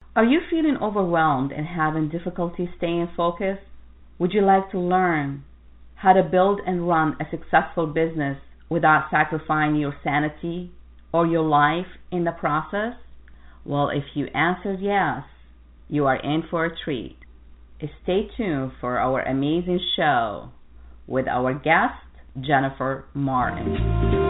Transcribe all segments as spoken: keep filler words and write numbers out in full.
Are you feeling overwhelmed and having difficulty staying focused? Would you like to learn how to build and run a successful business without sacrificing your sanity or your life in the process? Well, if you answered yes, you are in for a treat. Stay tuned for our amazing show with our guest, Jennifer Martin.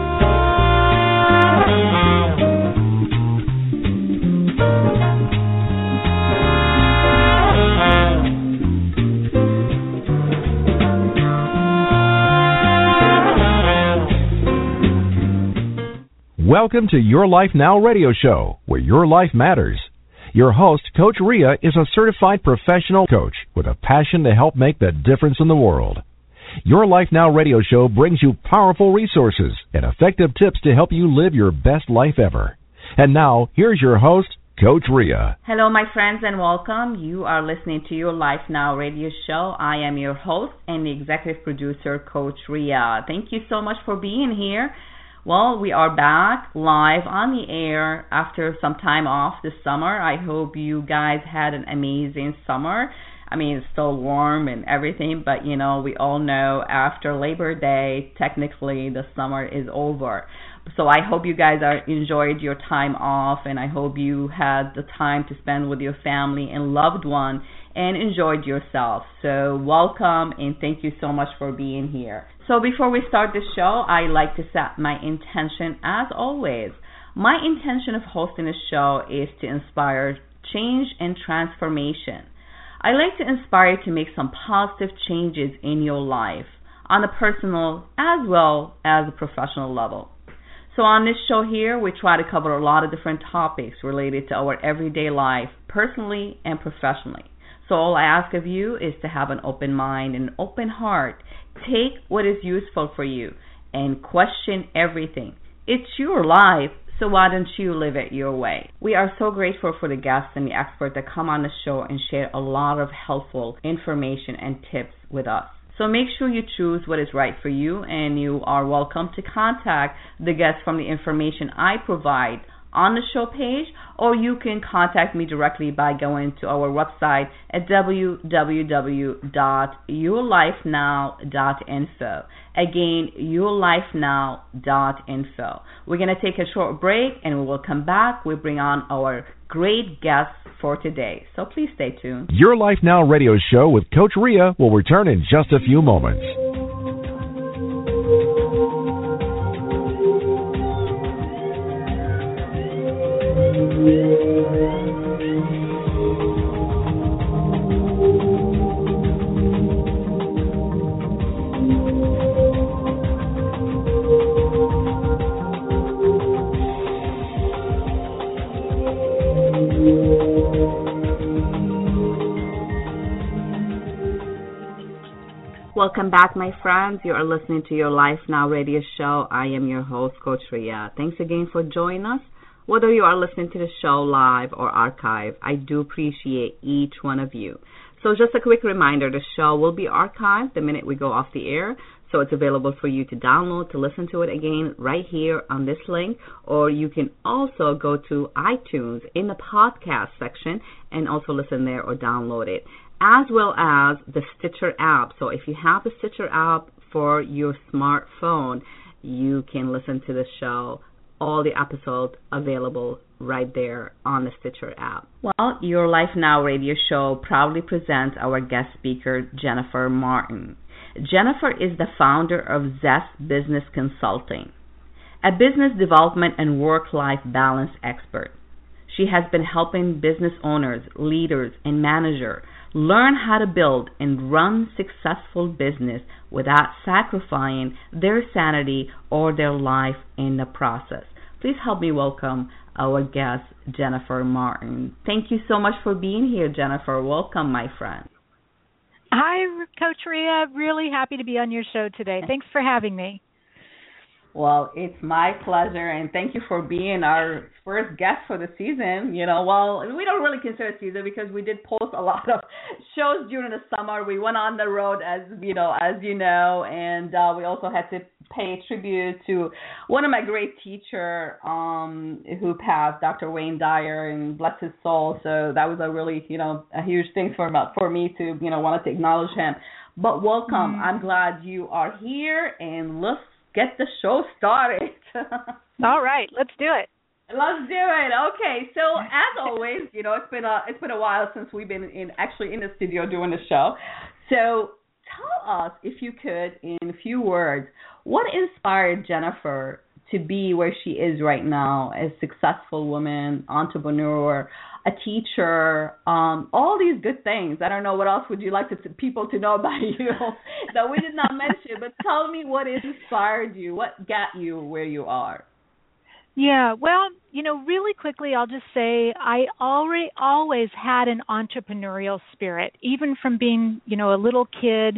Welcome to Your Life Now radio show, where your life matters. Your host, Coach Ria, is a certified professional coach with a passion to help make the difference in the world. Your Life Now radio show brings you powerful resources and effective tips to help you live your best life ever. And now, here's your host, Coach Ria. Hello, my friends, and welcome. You are listening to Your Life Now radio show. I am your host and the executive producer, Coach Ria. Thank you so much for being here. Well, we are back live on the air after some time off this summer. I hope you guys had an amazing summer. I mean, it's still warm and everything, but, you know, we all know after Labor Day, technically the summer is over. So I hope you guys are enjoyed your time off, and I hope you had the time to spend with your family and loved one and enjoyed yourself. So welcome, and thank you so much for being here. So before we start the show, I like to set my intention as always. My intention of hosting a show is to inspire change and transformation. I like to inspire you to make some positive changes in your life on a personal as well as a professional level. So on this show here, we try to cover a lot of different topics related to our everyday life, personally and professionally. So all I ask of you is to have an open mind and an open heart. Take what is useful for you and question everything. It's your life, so why don't you live it your way? We are so grateful for the guests and the experts that come on the show and share a lot of helpful information and tips with us. So make sure you choose what is right for you, and you are welcome to contact the guests from the information I provide on the show page, or you can contact me directly by going to our website at w w w dot your life now dot info. Again, your life now dot info. We're going to take a short break, and we will come back. We bring on our great guests for today. So please stay tuned. Your Life Now radio show with Coach Ria will return in just a few moments. Welcome back, my friends. You are listening to Your Life Now radio show. I am your host, Coach Ria. Thanks again for joining us. Whether you are listening to the show live or archive, I do appreciate each one of you. So just a quick reminder, the show will be archived the minute we go off the air. So it's available for you to download, to listen to it again right here on this link. Or you can also go to iTunes in the podcast section and also listen there or download it, as well as the Stitcher app. So if you have the Stitcher app for your smartphone, you can listen to the show, all the episodes available right there on the Stitcher app. Well, Your Life Now radio show proudly presents our guest speaker, Jennifer Martin. Jennifer is the founder of Zest Business Consulting, a business development and work-life balance expert. She has been helping business owners, leaders, and managers learn how to build and run successful business without sacrificing their sanity or their life in the process. Please help me welcome our guest, Jennifer Martin. Thank you so much for being here, Jennifer. Welcome, my friend. Hi, Coach Ria. Really happy to be on your show today. Thanks for having me. Well, it's my pleasure, and thank you for being our first guest for the season. You know, well, we don't really consider it season because we did post a lot of shows during the summer. We went on the road, as you know, as you know, and uh, we also had to pay tribute to one of my great teacher um, who passed, Doctor Wayne Dyer, and bless his soul. So that was a really, you know, a huge thing for for me to, you know, wanted to acknowledge him. But welcome. Mm. I'm glad you are here, and let's get the show started. All right, let's do it. Let's do it. Okay, so as always, you know, it's been a it's been a while since we've been in actually in the studio doing the show. So tell us, if you could, in a few words, what inspired Jennifer to be where she is right now, as a successful woman, entrepreneur, a teacher, um, all these good things. I don't know, what else would you like to, people to know about you that we did not mention, but tell me what inspired you, what got you where you are. Yeah, well, you know, really quickly, I'll just say I already always had an entrepreneurial spirit, even from being, you know, a little kid.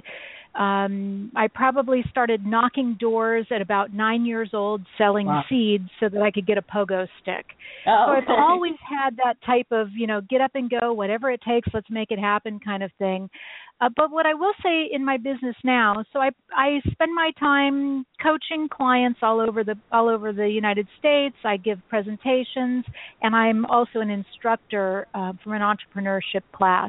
Um, I probably started knocking doors at about nine years old, selling wow. seeds so that I could get a pogo stick. Oh, so okay. I've always had that type of, you know, get up and go, whatever it takes, let's make it happen kind of thing. Uh, but what I will say in my business now, so I I spend my time coaching clients all over the all over the United States. I give presentations, and I'm also an instructor uh, from an entrepreneurship class.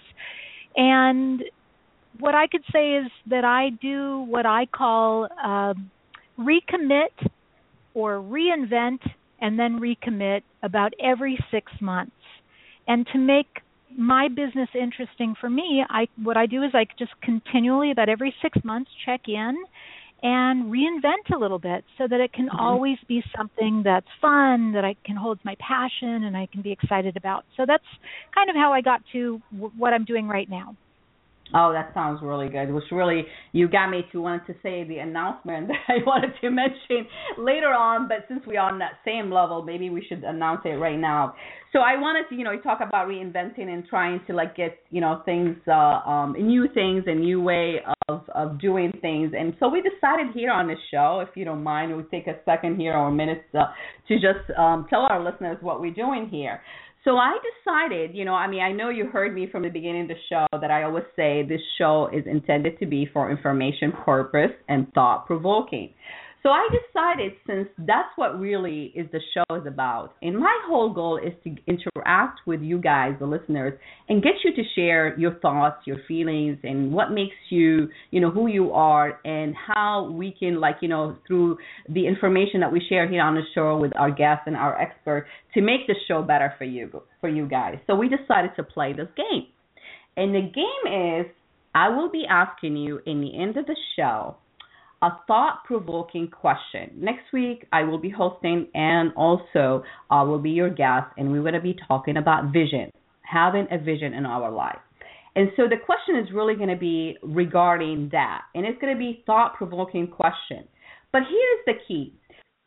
And what I could say is that I do what I call uh, recommit or reinvent and then recommit about every six months. And to make my business interesting for me, I what I do is I just continually, about every six months, check in and reinvent a little bit so that it can mm-hmm. always be something that's fun, that I can hold my passion and I can be excited about. So that's kind of how I got to w- what I'm doing right now. Oh, that sounds really good. Which really, you got me to want to say the announcement that I wanted to mention later on, but since we are on that same level, maybe we should announce it right now. So I wanted to, you know, talk about reinventing and trying to like get, you know, things, uh, um, new things, a new way of, of doing things. And so we decided here on this show, if you don't mind, we'll take a second here or a minute uh, to just um, tell our listeners what we're doing here. So I decided, you know, I mean, I know you heard me from the beginning of the show that I always say this show is intended to be for information purpose and thought-provoking. So I decided, since that's what really is the show is about, and my whole goal is to interact with you guys, the listeners, and get you to share your thoughts, your feelings, and what makes you, you know, who you are, and how we can, like, you know, through the information that we share here on the show with our guests and our experts, to make the show better for you, for you guys. So we decided to play this game. And the game is, I will be asking you in the end of the show a thought-provoking question. Next week, I will be hosting and also uh, will be your guest, and we're going to be talking about vision, having a vision in our life. And so the question is really going to be regarding that, and it's going to be thought-provoking question. But here's the key.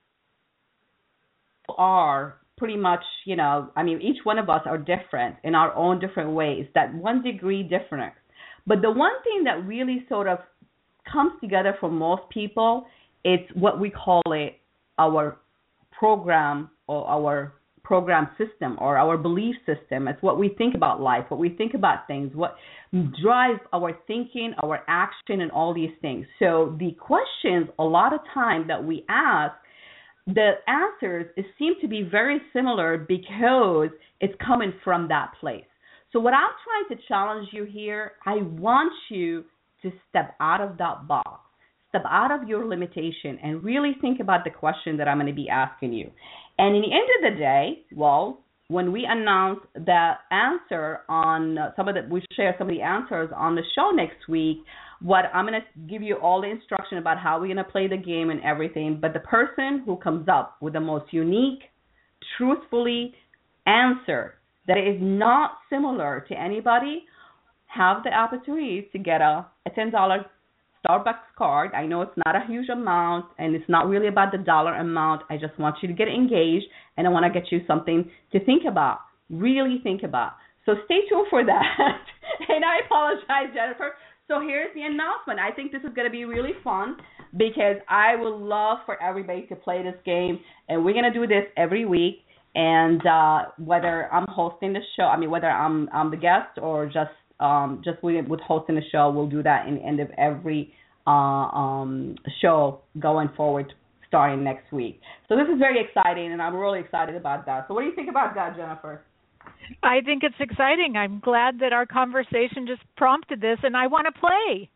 Are pretty much, you know, I mean, each one of us are different in our own different ways, that one degree different. But the one thing that really sort of comes together for most people, it's what we call it our program or our program system or our belief system. It's what we think about life, what we think about things, what drives our thinking, our action, and all these things. So the questions, a lot of time that we ask, the answers seem to be very similar because it's coming from that place. So what I'm trying to challenge you here, I want you to step out of that box, step out of your limitation, and really think about the question that I'm going to be asking you. And in the end of the day, well, when we announce the answer on uh, some of the, we share some of the answers on the show next week, what I'm going to give you all the instruction about how we're going to play the game and everything. But the person who comes up with the most unique, truthfully answer that is not similar to anybody have the opportunity to get a, a ten dollars Starbucks card. I know it's not a huge amount, and it's not really about the dollar amount. I just want you to get engaged, and I want to get you something to think about, really think about. So stay tuned for that. And I apologize, Jennifer. So here's the announcement. I think this is going to be really fun because I would love for everybody to play this game, and we're going to do this every week. And uh, whether I'm hosting the show, I mean, whether I'm I'm the guest or just um, just we with hosting the show, we'll do that in the end of every uh, um, show going forward, starting next week. So this is very exciting, and I'm really excited about that. So what do you think about that, Jennifer? I think it's exciting. I'm glad that our conversation just prompted this, and I want to play.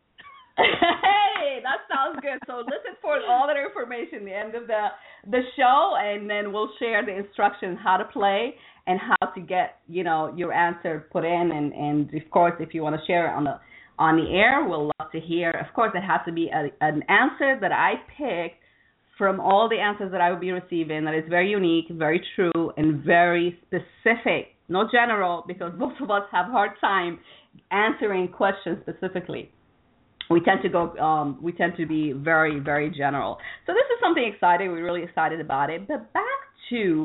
Hey, that sounds good. So listen for all that information at the end of the the show, and then we'll share the instructions how to play and how to get, you know, your answer put in. And, and of course, if you want to share it on the on the air, we'll love to hear. Of course, it has to be a, an answer that I picked from all the answers that I will be receiving that is very unique, very true, and very specific, not general, because most of us have a hard time answering questions specifically. We tend to go, um, we tend to be very, very general. So this is something exciting. We're really excited about it. But back to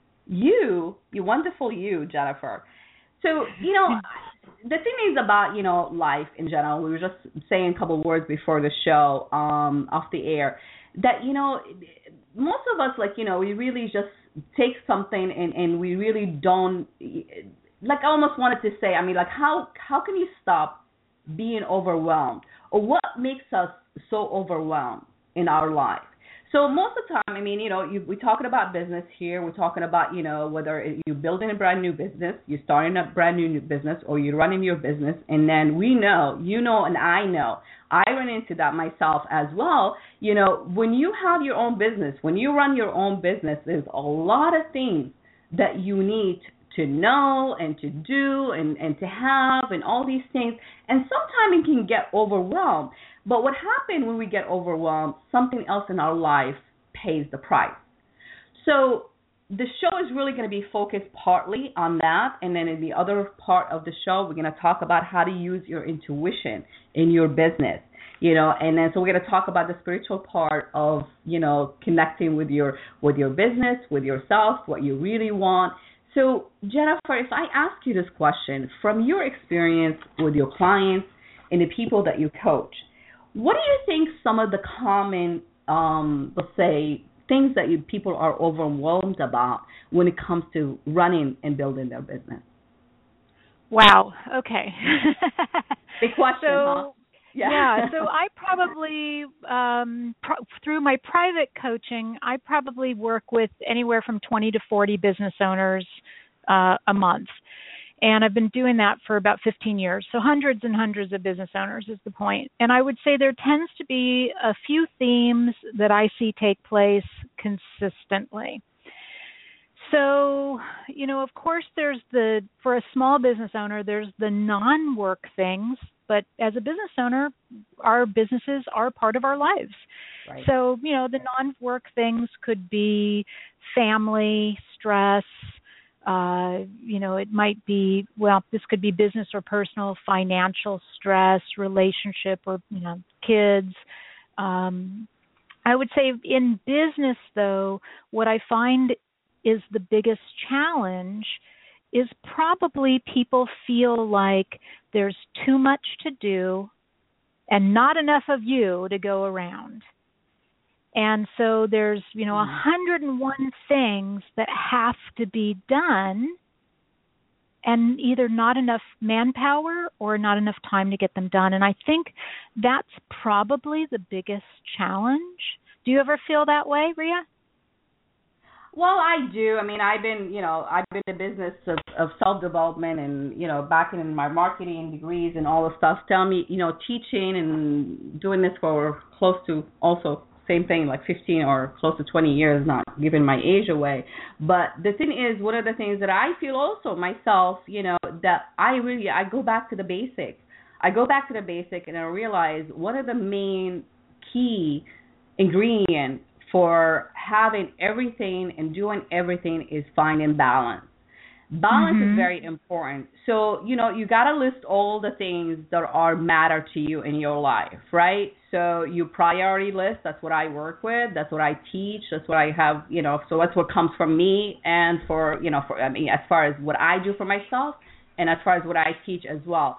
you, you wonderful you, Jennifer. So, you know, the thing is about, you know, life in general. We were just saying a couple of words before the show, um, off the air, that, you know, most of us, like, you know, we really just take something and, and we really don't, like I almost wanted to say, I mean, like, how how can you stop being overwhelmed? Or what makes us so overwhelmed in our life? So most of the time, I mean, you know, you, we're talking about business here. We're talking about, you know, whether you're building a brand new business, you're starting a brand new business, or you're running your business. And then we know, you know, and I know, I run into that myself as well. You know, when you have your own business, when you run your own business, there's a lot of things that you need to know and to do and, and to have and all these things. And sometimes it can get overwhelmed. But what happens when we get overwhelmed, something else in our life pays the price. So the show is really going to be focused partly on that. And then in the other part of the show, we're going to talk about how to use your intuition in your business. You know, and then so we're going to talk about the spiritual part of, you know, connecting with your with your business, with yourself, what you really want. So, Jennifer, if I ask you this question, from your experience with your clients and the people that you coach, what do you think some of the common, um, let's say, things that you, people are overwhelmed about when it comes to running and building their business? Wow. Okay. Big question, so, huh? Yeah. yeah. So I probably, um, pro- through my private coaching, I probably work with anywhere from twenty to forty business owners uh, a month. And I've been doing that for about fifteen years. So hundreds and hundreds of business owners is the point. And I would say there tends to be a few themes that I see take place consistently. So, you know, of course, there's the, for a small business owner, there's the non-work things. But as a business owner, our businesses are part of our lives. Right. So, you know, the non-work things could be family, stress, uh, you know, it might be, well, this could be business or personal, financial stress, relationship or, you know, kids. Um, I would say in business, though, what I find is the biggest challenge is probably people feel like there's too much to do and not enough of you to go around. And so there's, you know, one hundred and one things that have to be done and either not enough manpower or not enough time to get them done. And I think that's probably the biggest challenge. Do you ever feel that way, Ria? Well, I do. I mean, I've been, you know, I've been in the business of, of self-development and, you know, back in my marketing degrees and all the stuff. Tell me, you know, teaching and doing this for close to also same thing, like fifteen or close to twenty years, not giving my age away. But the thing is, one of the things that I feel also myself, you know, that I really, I go back to the basics. I go back to the basic and I realize one of the main key ingredients for having everything and doing everything is finding balance. Balance mm-hmm. is very important. So, you know, you got to list all the things that are matter to you in your life, right? So you priority list, that's what I work with, that's what I teach, that's what I have, you know, so that's what comes from me and for, you know, for, I mean, as far as what I do for myself and as far as what I teach as well.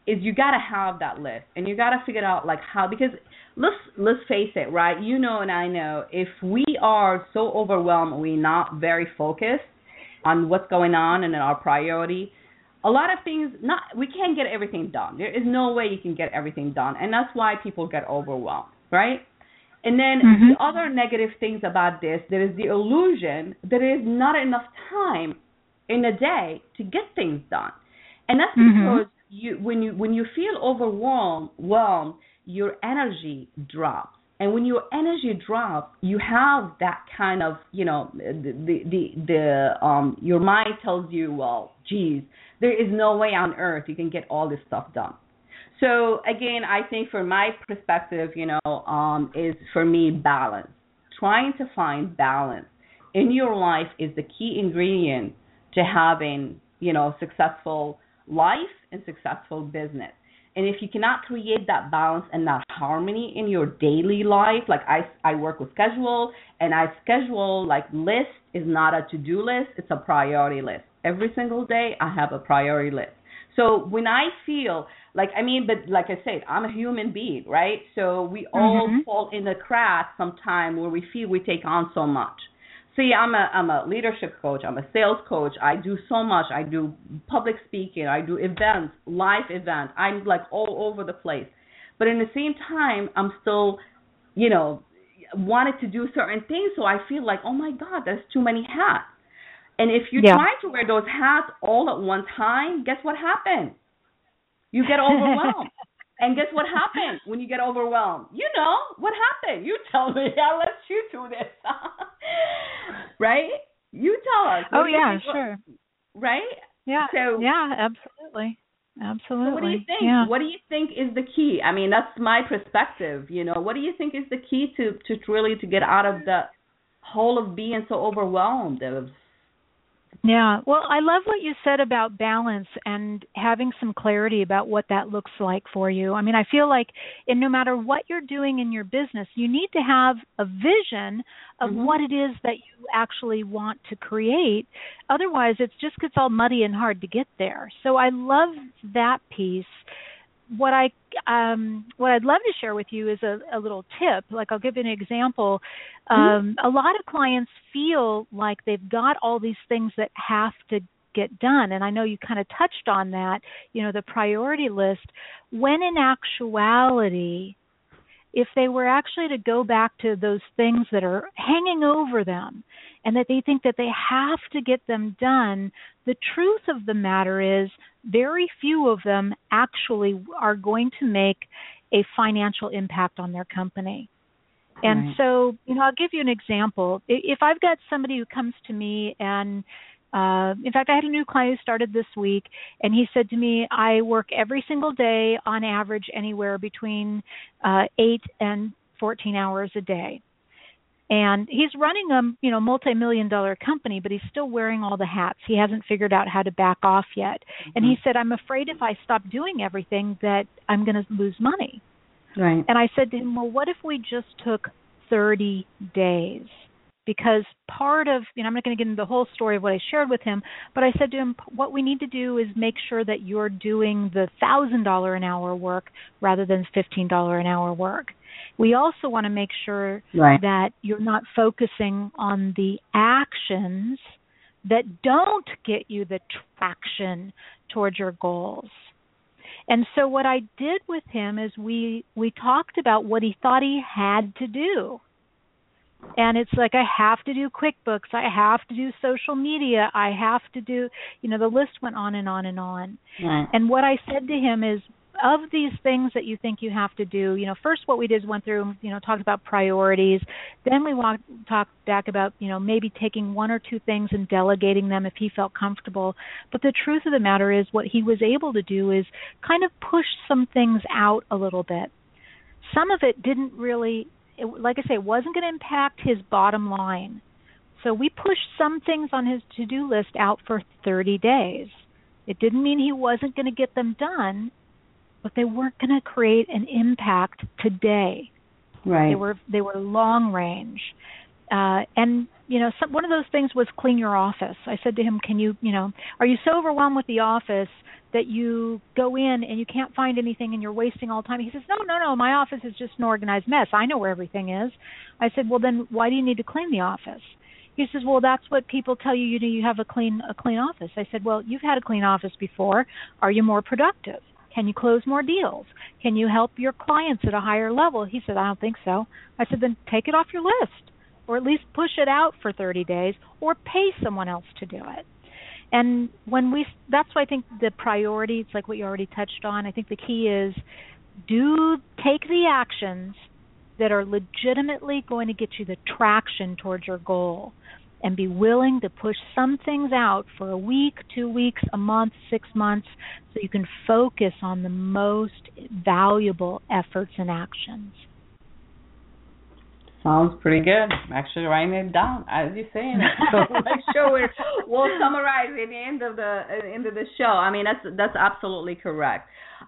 is you got to have that list, and you got to figure out like how, because let's let's face it, right? You know, and I know, if we are so overwhelmed, we're not very focused on what's going on and our priority, a lot of things, not we can't get everything done. There is no way you can get everything done, and that's why people get overwhelmed, right? And then mm-hmm. the other negative things about this, there is the illusion that there is not enough time in a day to get things done. And that's mm-hmm. because you, when you when you feel overwhelmed, well, your energy drops. And when your energy drops, you have that kind of, you know, the the the, the um your mind tells you, well, geez, there is no way on earth you can get all this stuff done. So again, I think from my perspective, you know, um, is for me balance. Trying to find balance in your life is the key ingredient to having, you know, successful life and successful business. And if you cannot create that balance and that harmony in your daily life, like I, I work with schedule, and I schedule, like, list is not a to-do list, it's a priority list. Every single day I have a priority list. So when I feel like, I mean, but like I said, I'm a human being, right? So we all mm-hmm. fall in the cracks sometime where we feel we take on so much. See, I'm a I'm a leadership coach. I'm a sales coach. I do so much. I do public speaking. I do events, live events. I'm like all over the place. But in the same time, I'm still, you know, wanted to do certain things. So I feel like, oh my God, there's too many hats. And if you yeah. try to wear those hats all at one time, guess what happens? You get overwhelmed. And guess what happens when you get overwhelmed? You know, what happened? You tell me. I'll let you do this. Right? You tell us. Oh, yeah, sure. Right? Yeah, so, yeah, absolutely. Absolutely. So what do you think? Yeah. What do you think is the key? I mean, that's my perspective. You know, what do you think is the key to, to really to get out of the hole of being so overwhelmed? Of, Yeah, well, I love what you said about balance and having some clarity about what that looks like for you. I mean, I feel like in no matter what you're doing in your business, you need to have a vision of mm-hmm. what it is that you actually want to create. Otherwise, it just gets all muddy and hard to get there. So I love that piece. What I um, what I'd love to share with you is a, a little tip. Like, I'll give you an example. Um, mm-hmm. A lot of clients feel like they've got all these things that have to get done, and I know you kind of touched on that. You know, the priority list. When in actuality, if they were actually to go back to those things that are hanging over them, and that they think that they have to get them done, the truth of the matter is very few of them actually are going to make a financial impact on their company. And right. so, you know, I'll give you an example. If I've got somebody who comes to me and, uh, in fact, I had a new client who started this week, and he said to me, I work every single day on average anywhere between uh, eight and fourteen hours a day. And he's running a, you know, multi-million dollar company, but he's still wearing all the hats. He hasn't figured out how to back off yet. Mm-hmm. And he said, I'm afraid if I stop doing everything that I'm going to lose money. Right. And I said to him, well, what if we just took thirty days? Because part of, you know, I'm not going to get into the whole story of what I shared with him, but I said to him, what we need to do is make sure that you're doing the one thousand dollars an hour work rather than fifteen dollars an hour work. We also want to make sure right. that you're not focusing on the actions that don't get you the traction towards your goals. And so what I did with him is we, we talked about what he thought he had to do. And it's like, I have to do QuickBooks, I have to do social media, I have to do, you know, the list went on and on and on. Right. And what I said to him is, of these things that you think you have to do, you know, first what we did is went through, you know, talked about priorities. Then we walked, talked back about, you know, maybe taking one or two things and delegating them if he felt comfortable. But the truth of the matter is what he was able to do is kind of push some things out a little bit. Some of it didn't really, it, like I say, it wasn't going to impact his bottom line. So we pushed some things on his to-do list out for thirty days. It didn't mean he wasn't going to get them done, but they weren't going to create an impact today. Right. They were they were long range. Uh, and, you know, some, one of those things was clean your office. I said to him, can you, you know, are you so overwhelmed with the office that you go in and you can't find anything and you're wasting all time? He says, no, no, no, my office is just an organized mess. I know where everything is. I said, well, then why do you need to clean the office? He says, well, that's what people tell you, you do, you have a clean a clean office. I said, well, you've had a clean office before. Are you more productive? Can you close more deals? Can you help your clients at a higher level? He said, I don't think so. I said, then take it off your list, or at least push it out for thirty days, or pay someone else to do it. And when we, that's why I think the priority, it's like what you already touched on. I think the key is do take the actions that are legitimately going to get you the traction towards your goal, and be willing to push some things out for a week, two weeks, a month, six months, so you can focus on the most valuable efforts and actions. Sounds pretty good. I'm actually writing it down as you're saying it. So make sure we're, we'll summarize at the end of the end of the show. I mean, that's that's absolutely correct.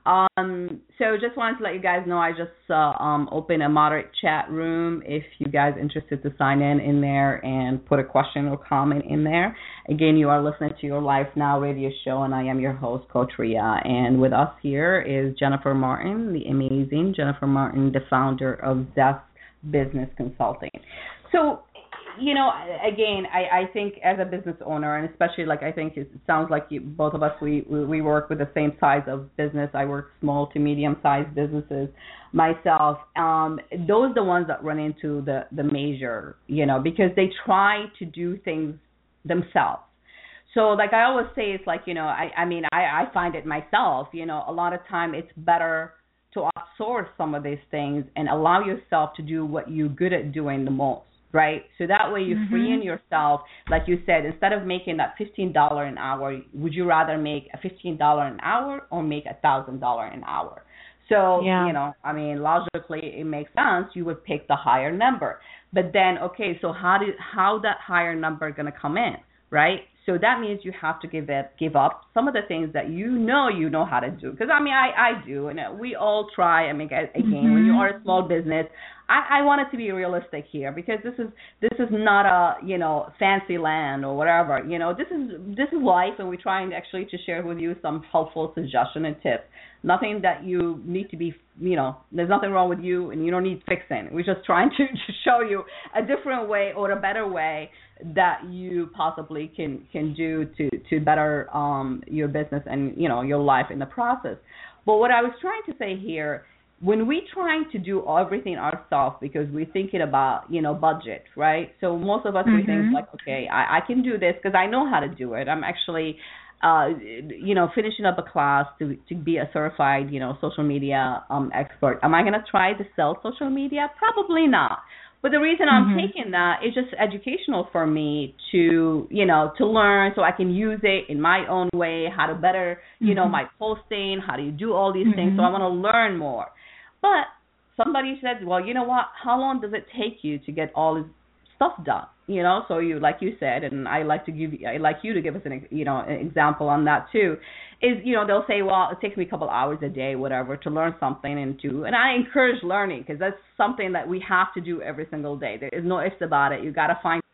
Um, so just wanted to let you guys know I just uh, um, opened a moderate chat room if you guys are interested to sign in in there and put a question or comment in there. Again, you are listening to Your Life Now radio show, and I am your host, Coach Ria. And with us here is Jennifer Martin, the amazing Jennifer Martin, the founder of Zest Business Consulting. So, you know, again, I, I think as a business owner, and especially like I think it sounds like you, both of us, we, we, we work with the same size of business. I work small to medium-sized businesses myself. Um, those are the ones that run into the, the major, you know, because they try to do things themselves. So like I always say, it's like, you know, I, I mean, I, I find it myself, you know, a lot of time it's better to outsource some of these things and allow yourself to do what you're good at doing the most, right? So that way you're mm-hmm. freeing yourself. Like you said, instead of making that fifteen dollars an hour, would you rather make a fifteen dollars an hour or make one thousand dollars an hour? So, yeah. you know, I mean, logically it makes sense. You would pick the higher number. But then, okay, so how do how that higher number going to come in, right? So that means you have to give it, give up some of the things that you know you know how to do. Because, I mean, I, I do, and we all try. I mean, again, mm-hmm. when you are a small business, I, I want it to be realistic here because this is this is not a, you know, fancy land or whatever. You know, this is this is life, and we're trying actually to share with you some helpful suggestion and tips. Nothing that you need to be, you know, there's nothing wrong with you and you don't need fixing. We're just trying to, to show you a different way or a better way that you possibly can, can do to, to better um, your business and, you know, your life in the process. But what I was trying to say here, when we're trying to do everything ourselves because we're thinking about, you know, budget, right? So most of us, mm-hmm. we think like, okay, I, I can do this because I know how to do it. I'm actually... Uh, you know, finishing up a class to to be a certified, you know, social media um, expert. Am I going to try to sell social media? Probably not. But the reason mm-hmm. I'm taking that is just educational for me to, you know, to learn so I can use it in my own way, how to better, you mm-hmm. know, my posting, how do you do all these mm-hmm. things. So I want to learn more. But somebody said, well, you know what, how long does it take you to get all this stuff done? You know, so you, like you said, and I like to give, I like you to give us an, you know, an example on that too. Is, you know, they'll say, well, it takes me a couple hours a day, whatever, to learn something and to, and I encourage learning because that's something that we have to do every single day. There is no ifs about it. You got to find.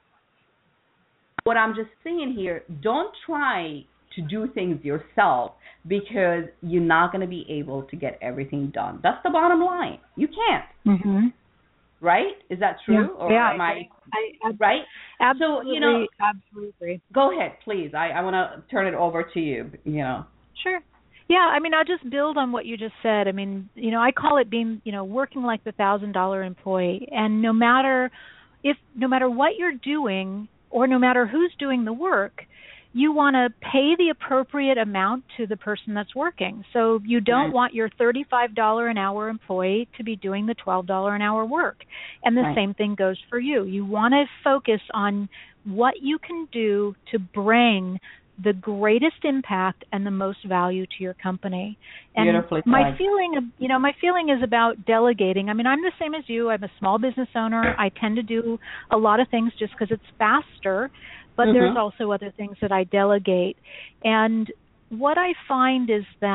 What I'm just saying here, don't try to do things yourself because you're not going to be able to get everything done. That's the bottom line. You can't. Mm-hmm. Right? Is that true? Yeah, or yeah am I, I, I right? Absolutely. So, you know, absolutely. Go ahead, please. I, I want to turn it over to you, you know. Sure. Yeah, I mean, I'll just build on what you just said. I mean, you know, I call it being, you know, working like the one thousand dollars employee. And no matter if, no matter what you're doing or no matter who's doing the work, you want to pay the appropriate amount to the person that's working. So you don't right. want your thirty-five dollars an hour employee to be doing the twelve dollars an hour work. And the right. same thing goes for you. You want to focus on what you can do to bring the greatest impact and the most value to your company. And Beautifully my said. feeling, of, you know, my feeling is about delegating. I mean, I'm the same as you. I'm a small business owner. I tend to do a lot of things just because it's faster. But mm-hmm. there's also other things that I delegate. And what I find is that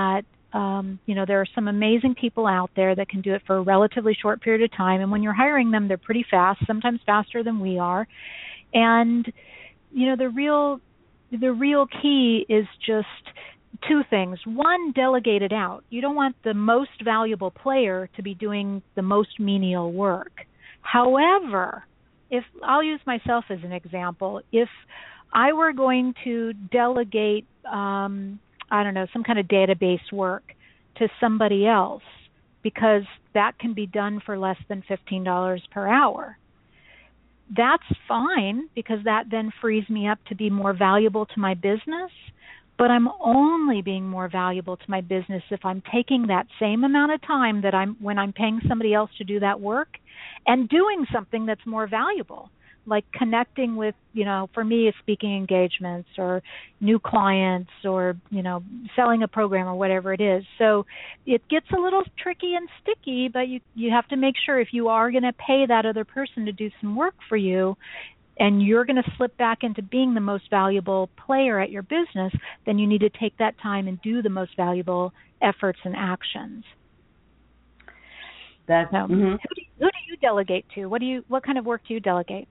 Um, you know, there are some amazing people out there that can do it for a relatively short period of time. And when you're hiring them, they're pretty fast, sometimes faster than we are. And, you know, the real the real key is just two things. One, delegate it out. You don't want the most valuable player to be doing the most menial work. However, if I'll use myself as an example, if I were going to delegate, um, I don't know, some kind of database work to somebody else, because that can be done for less than fifteen dollars per hour, that's fine, because that then frees me up to be more valuable to my business. But I'm only being more valuable to my business if I'm taking that same amount of time that I'm when I'm paying somebody else to do that work and doing something that's more valuable, like connecting with, you know, for me, it's speaking engagements or new clients or, you know, selling a program or whatever it is. So it gets a little tricky and sticky, but you, you have to make sure if you are going to pay that other person to do some work for you, and you're going to slip back into being the most valuable player at your business, then you need to take that time and do the most valuable efforts and actions. That's, so, mm-hmm. who, do, who do you delegate to? What do you? What kind of work do you delegate?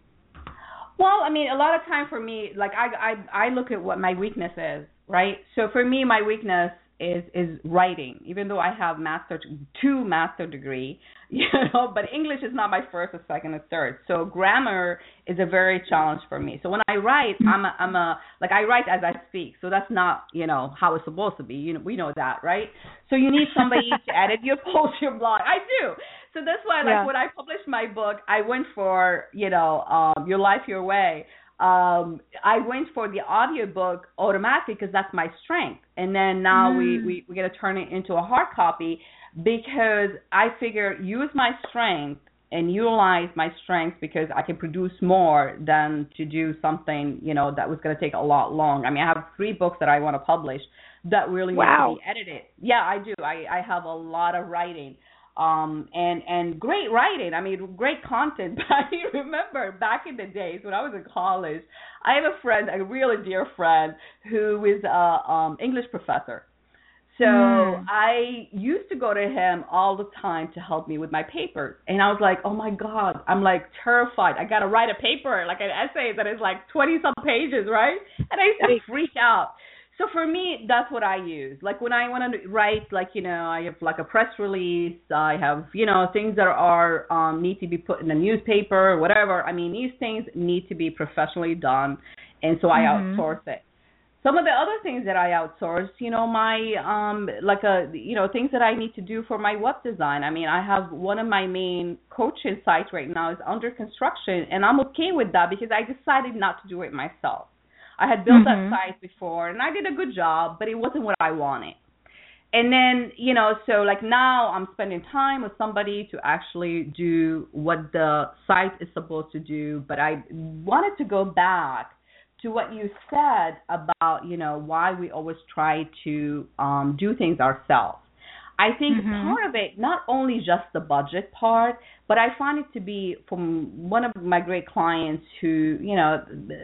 Well, I mean, a lot of time for me, like I, I, I look at what my weakness is, right? So for me, my weakness is is writing, even though I have master two master degree, you know, but English is not my first or second or third. So grammar is a very challenge for me. So when I write, I'm a, I'm a like I write as I speak. So that's not, you know, how it's supposed to be. You know, we know that, right? So you need somebody to edit your post, your blog. I do. So that's why, like, yeah. when I published my book, I went for, you know, um, Your Life, Your Way. Um, I went for the audiobook automatically because that's my strength. And then now mm. we, we, we're going to turn it into a hard copy because I figure use my strength and utilize my strength because I can produce more than to do something, you know, that was going to take a lot long. I mean, I have three books that I want to publish that really wow. need to be edited. Yeah, I do. I, I have a lot of writing. Um, and, and great writing, I mean, great content. But I remember back in the days when I was in college, I have a friend, a really dear friend, who is a um, English professor. So mm. I used to go to him all the time to help me with my papers. And I was like, oh, my God, I'm, like, terrified. I got to write a paper, like an essay that is, like, twenty-some pages, right? And I used to freak out. So for me, that's what I use. Like when I want to write, like, you know, I have like a press release. I have, you know, things that are um, need to be put in the newspaper or whatever. I mean, these things need to be professionally done. And so I mm-hmm. outsource it. Some of the other things that I outsource, you know, my, um, like, a, you know, things that I need to do for my web design. I mean, I have one of my main coaching sites right now is under construction. And I'm okay with that because I decided not to do it myself. I had built mm-hmm. that site before, and I did a good job, but it wasn't what I wanted. And then, you know, so like now I'm spending time with somebody to actually do what the site is supposed to do. But I wanted to go back to what you said about, you know, why we always try to um, do things ourselves. I think mm-hmm. part of it, not only just the budget part, but I find it to be from one of my great clients who, you know,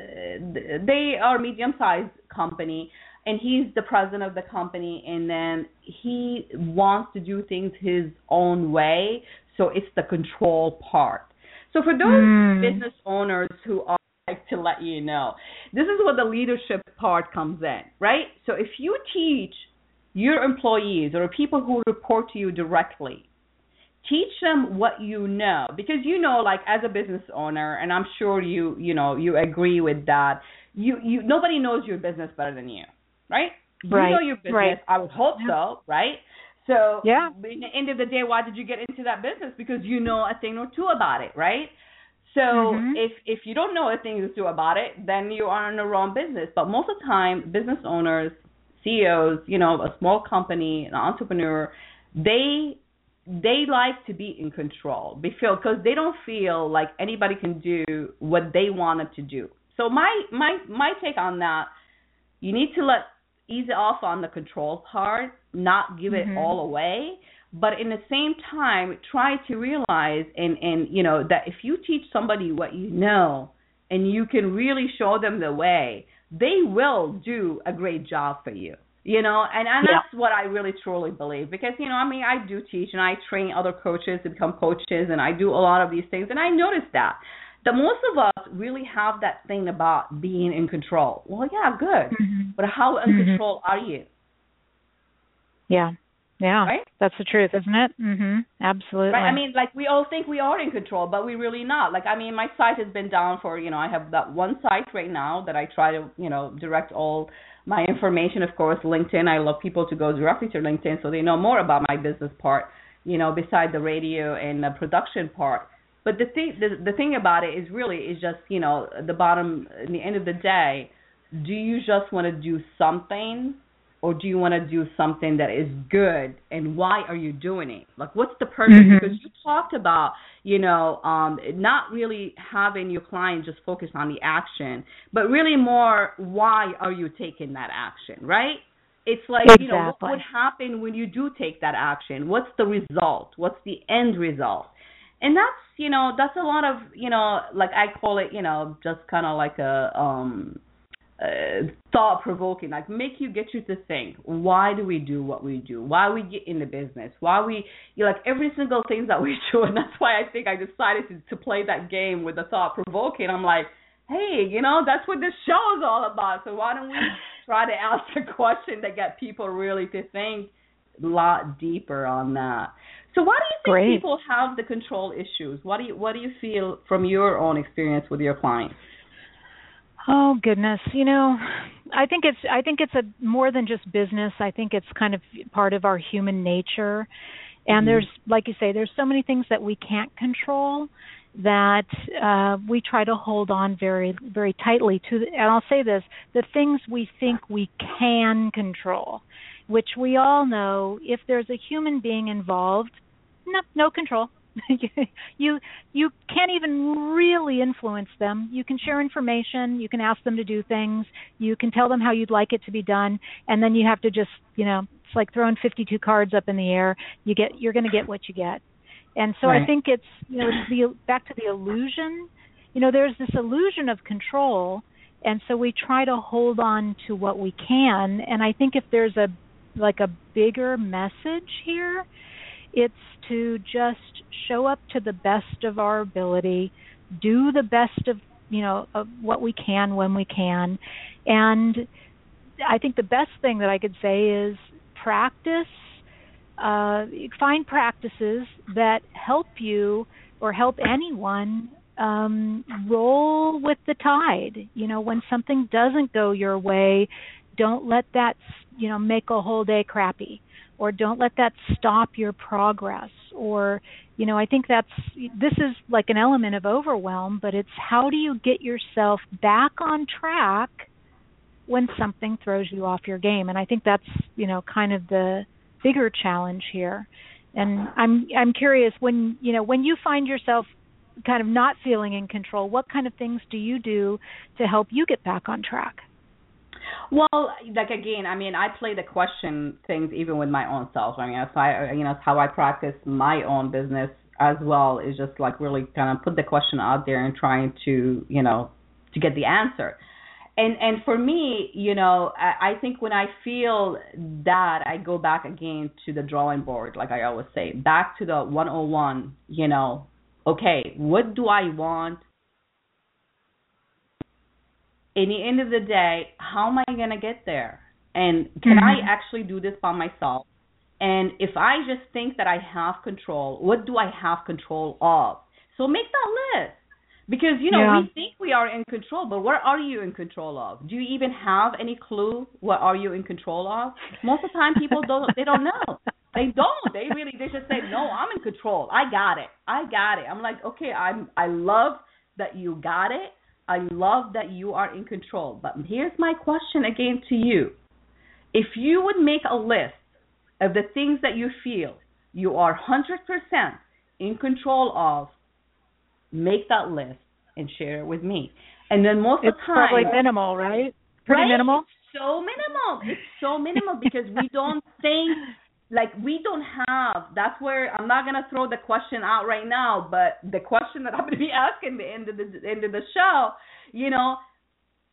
they are a medium-sized company, and he's the president of the company, and then he wants to do things his own way, so it's the control part. So for those mm. business owners who are, like to let you know, this is where the leadership part comes in, right? So if you teach your employees or people who report to you directly, teach them what you know, because you know, like as a business owner, and I'm sure you you know you agree with that. You you nobody knows your business better than you, right? Right. You know your business. Right. I would hope yeah. so, right? So yeah. at the end of the day, why did you get into that business? Because you know a thing or two about it, right? So mm-hmm. if if you don't know a thing or two about it, then you are in the wrong business. But most of the time, business owners, C E Os, you know, a small company, an entrepreneur, they they like to be in control. They feel because they don't feel like anybody can do what they wanted to do. So my my my take on that, you need to let ease off on the control part, not give mm-hmm. it all away, but in the same time try to realize and and you know that if you teach somebody what you know and you can really show them the way, they will do a great job for you. You know, and, and Yeah. that's what I really truly believe because, you know, I mean, I do teach and I train other coaches to become coaches and I do a lot of these things. And I noticed that, that most of us really have that thing about being in control. Well, yeah, good. Mm-hmm. But how in Mm-hmm. control are you? Yeah. Yeah. Right? That's the truth, isn't it? Mm-hmm. Absolutely. Right? I mean, like we all think we are in control, but we really not. Like, I mean, my site has been down for, you know, I have that one site right now that I try to, you know, direct all my information, of course, LinkedIn. I love people to go directly to LinkedIn so they know more about my business part, you know, beside the radio and the production part. But the thing, the, the thing about it is really is just, you know, the bottom, in the end of the day, do you just want to do something or do you want to do something that is good, and why are you doing it? Like, what's the purpose? Mm-hmm. Because you talked about, you know, um, not really having your client just focus on the action, but really more why are you taking that action, right? It's like, exactly. you know, what would happen when you do take that action? What's the result? What's the end result? And that's, you know, that's a lot of, you know, like I call it, you know, just kind of like a um, uh, thought-provoking, like make you get you to think, why do we do what we do? Why we get in the business? Why we, you know, like every single thing that we do. And that's why I think I decided to, to play that game with the thought-provoking. I'm like, hey, you know, that's what this show is all about. So why don't we try to ask a question that get people really to think a lot deeper on that? So why do you think Great. people have the control issues? What do you what do you feel from your own experience with your clients? Oh goodness, you know, I think it's I think it's a more than just business. I think it's kind of part of our human nature. And mm-hmm. there's, like you say, there's so many things that we can't control that uh, we try to hold on very, very tightly to. The, and I'll say this: the things we think we can control, which we all know, if there's a human being involved, no, no control. you you can't even really influence them. You can share information, you can ask them to do things, you can tell them how you'd like it to be done, and then you have to just, you know, it's like throwing fifty-two cards up in the air. You get you're going to get what you get. And so right. I think it's, you know, it's the back to the illusion. You know, there's this illusion of control, and so we try to hold on to what we can. And I think if there's a like a bigger message here, it's to just show up to the best of our ability, do the best of, you know, of what we can when we can. And I think the best thing that I could say is practice, uh, find practices that help you or help anyone um, roll with the tide. You know, when something doesn't go your way, don't let that, you know, make a whole day crappy. Or don't let that stop your progress. Or, you know, I think that's, this is like an element of overwhelm, but it's how do you get yourself back on track when something throws you off your game? And I think that's, you know, kind of the bigger challenge here. And I'm I'm curious, when, you know, when you find yourself kind of not feeling in control, what kind of things do you do to help you get back on track? Well, like again, I mean, I play the question things even with my own self. I mean, that's I, you know, that's how I practice my own business as well. Is just like really kind of put the question out there and trying to, you know, to get the answer. And and for me, you know, I, I think when I feel that, I go back again to the drawing board, like I always say, back to the one oh one. You know, okay, what do I want? In the end of the day, how am I going to get there? And can mm-hmm. I actually do this by myself? And if I just think that I have control, what do I have control of? So make that list. Because, you know, yeah. we think we are in control, but what are you in control of? Do you even have any clue what are you in control of? Most of the time people don't, they don't know. They don't. They really, they just say, no, I'm in control. I got it. I got it. I'm like, okay, I'm, I love that you got it. I love that you are in control. But here's my question again to you. If you would make a list of the things that you feel you are one hundred percent in control of, make that list and share it with me. And then most it's of the time... It's probably minimal, right? Pretty right? minimal? It's so minimal. It's so minimal because we don't think... Like, we don't have, that's where, I'm not going to throw the question out right now, but the question that I'm going to be asking the end of the end of the show, you know,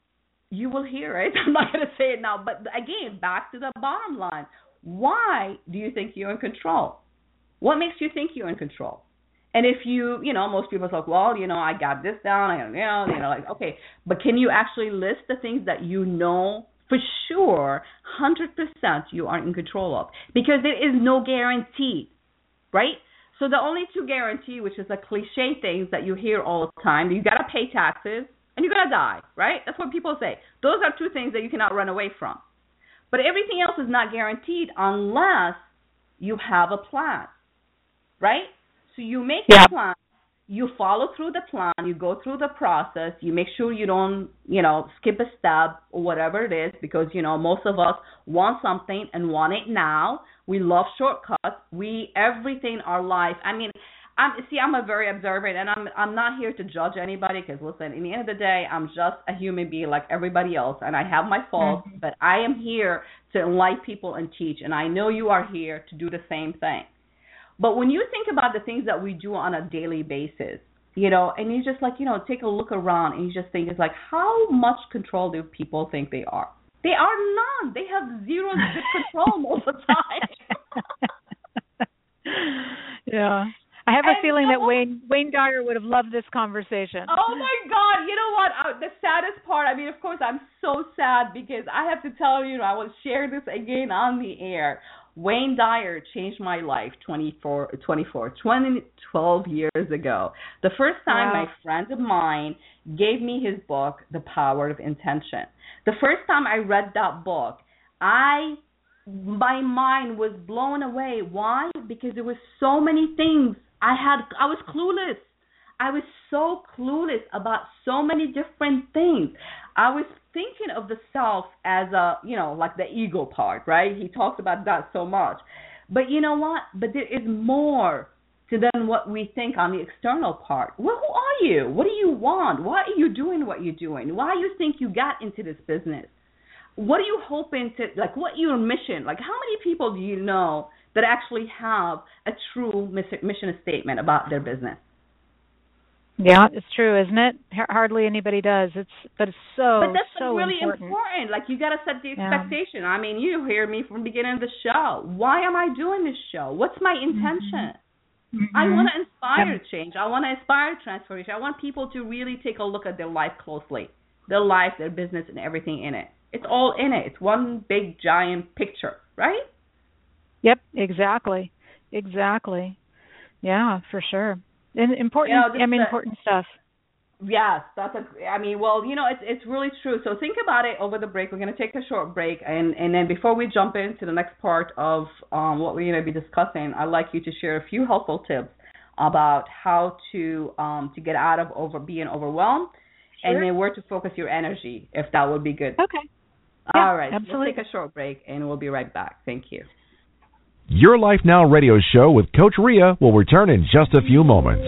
you will hear it. I'm not going to say it now. But again, back to the bottom line. Why do you think you're in control? What makes you think you're in control? And if you, you know, most people are like, well, you know, I got this down. I, you know, you know, like, okay. But can you actually list the things that you know for sure, one hundred percent you are in control of? Because there is no guarantee, right? So the only two guarantee, which is a cliche things that you hear all the time, you got to pay taxes and you're going to die, right? That's what people say. Those are two things that you cannot run away from. But everything else is not guaranteed unless you have a plan, right? So you make yeah. a plan, you follow through the plan, you go through the process, you make sure you don't, you know, skip a step or whatever it is, because, you know, most of us want something and want it now. We love shortcuts. We, everything in our life, I mean, I'm, see, I'm a very observant, and I'm I'm not here to judge anybody, because, listen, in the end of the day, I'm just a human being like everybody else, and I have my faults, mm-hmm. but I am here to enlighten people and teach, and I know you are here to do the same thing. But when you think about the things that we do on a daily basis, you know, and you just like, you know, take a look around and you just think, it's like, how much control do people think they are? They are none. They have zero control most of the time. Yeah. I have a and feeling so, that Wayne Wayne Dyer would have loved this conversation. Oh, my God. You know what? Uh, the saddest part, I mean, of course, I'm so sad because I have to tell you, I will share this again on the air. Wayne Dyer changed my life twenty-four, twenty-four, twenty, twelve years ago. The first time wow. my friend of mine gave me his book, The Power of Intention. The first time I read that book, I, my mind was blown away. Why? Because there were so many things. I had, I was clueless. I was so clueless about so many different things. I was thinking of the self as a, you know, like the ego part, right? He talks about that so much. But you know what? But there is more to than what we think on the external part. Well, who are you? What do you want? Why are you doing what you're doing? Why do you think you got into this business? What are you hoping to, like, what your mission? Like, how many people do you know that actually have a true mission statement about their business? Yeah, it's true, isn't it? Hardly anybody does. It's but it's so But that's so really important. important. Like, you got to set the Yeah. expectation. I mean, you hear me from the beginning of the show. Why am I doing this show? What's my intention? Mm-hmm. I want to inspire yeah. change. I want to inspire transformation. I want people to really take a look at their life closely, their life, their business, and everything in it. It's all in it. It's one big giant picture, right? Yep, exactly, exactly. Yeah, for sure. And important, You know, I mean, a, important stuff. Yes, that's a. I mean, well, you know, it's it's really true. So think about it over the break. We're going to take a short break, and and then before we jump into the next part of um, what we're going to be discussing, I'd like you to share a few helpful tips about how to um, to get out of over being overwhelmed, sure. and then where to focus your energy, if that would be good. Okay. All yeah, right. Absolutely. We'll take a short break, and we'll be right back. Thank you. Your Life Now radio show with Coach Ria will return in just a few moments.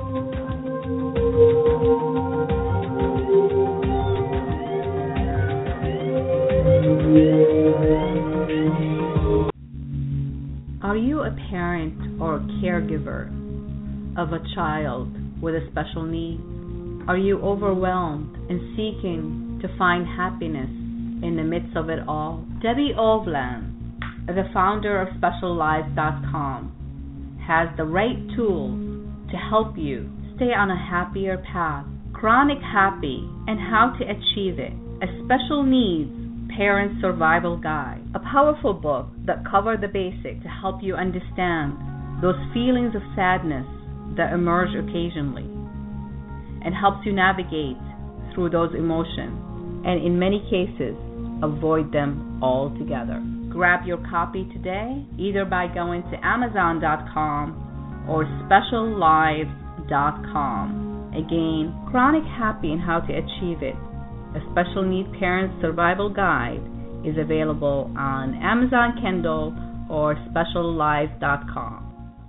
Are you a parent or a caregiver of a child with a special need? Are you overwhelmed and seeking to find happiness in the midst of it all? Debbie Ovland, the founder of Special Lives dot com, has the right tools to help you stay on a happier path. Chronic Happy and How to Achieve It, a Special Needs Parent Survival Guide, a powerful book that covers the basics to help you understand those feelings of sadness that emerge occasionally and helps you navigate through those emotions and in many cases avoid them altogether. Grab your copy today either by going to Amazon dot com or Special Lives dot com. Again, Chronic Happy and How to Achieve It, a Special Needs Parent Survival Guide, is available on Amazon Kindle or Special Lives dot com.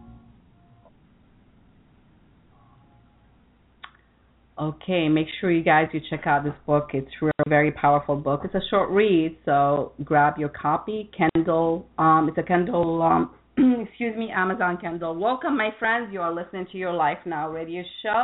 Okay, make sure you guys you check out this book. It's a very powerful book. It's a short read, so grab your copy. Kindle, um, it's a Kindle, um, excuse me, Amazon Kindle. Welcome, my friends. You are listening to Your Life Now radio show.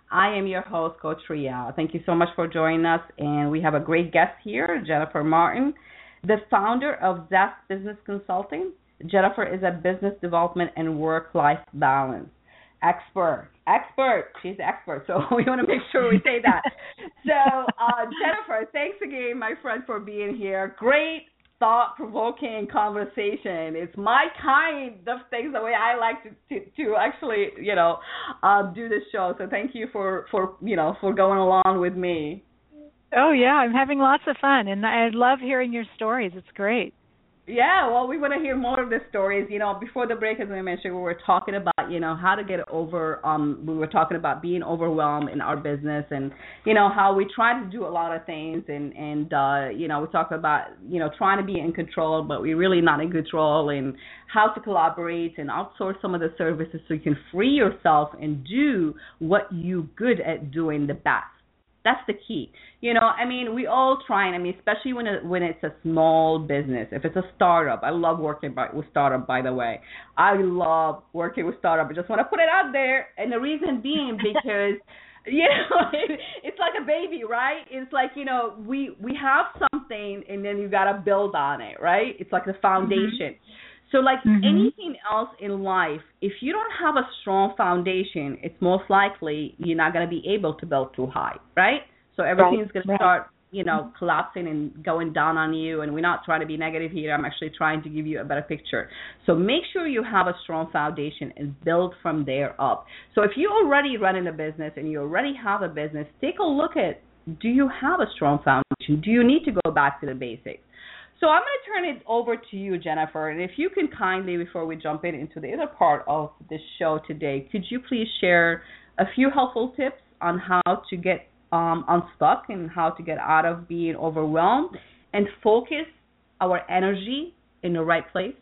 I am your host, Coach Ria. Thank you so much for joining us. And we have a great guest here, Jennifer Martin, the founder of Zest Business Consulting. Jennifer is a business development and work-life balance expert. Expert. She's an expert, so we want to make sure we say that. So, uh, Jennifer, thanks again, my friend, for being here. Great thought-provoking conversation. It's my kind of things, the way I like to, to, to actually, you know, uh, do this show. So thank you for, for, you know, for going along with me. Oh, yeah, I'm having lots of fun, and I love hearing your stories. It's great. Yeah, well, we want to hear more of the stories. You know, before the break, as I mentioned, we were talking about, you know, how to get over, um, we were talking about being overwhelmed in our business and, you know, how we try to do a lot of things and, and uh, you know, we talk about, you know, trying to be in control, but we're really not in control, and how to collaborate and outsource some of the services so you can free yourself and do what you're good at doing the best. That's the key. You know, I mean, we all try, and I mean, especially when it, when it's a small business. If it's a startup, I love working by, with startup, by the way. I love working with startup. I just want to put it out there. And the reason being because, you know, it, it's like a baby, right? It's like, you know, we, we have something, and then you got to build on it, right? It's like the foundation. Mm-hmm. So like mm-hmm. anything else in life, if you don't have a strong foundation, it's most likely you're not going to be able to build too high, right? So everything's right. going to start, you know, collapsing and going down on you. And we're not trying to be negative here. I'm actually trying to give you a better picture. So make sure you have a strong foundation and build from there up. So if you're already running a business and you already have a business, take a look at, do you have a strong foundation? Do you need to go back to the basics? So I'm going to turn it over to you, Jennifer, and if you can kindly, before we jump in into the other part of this show today, could you please share a few helpful tips on how to get um, unstuck and how to get out of being overwhelmed and focus our energy in the right place?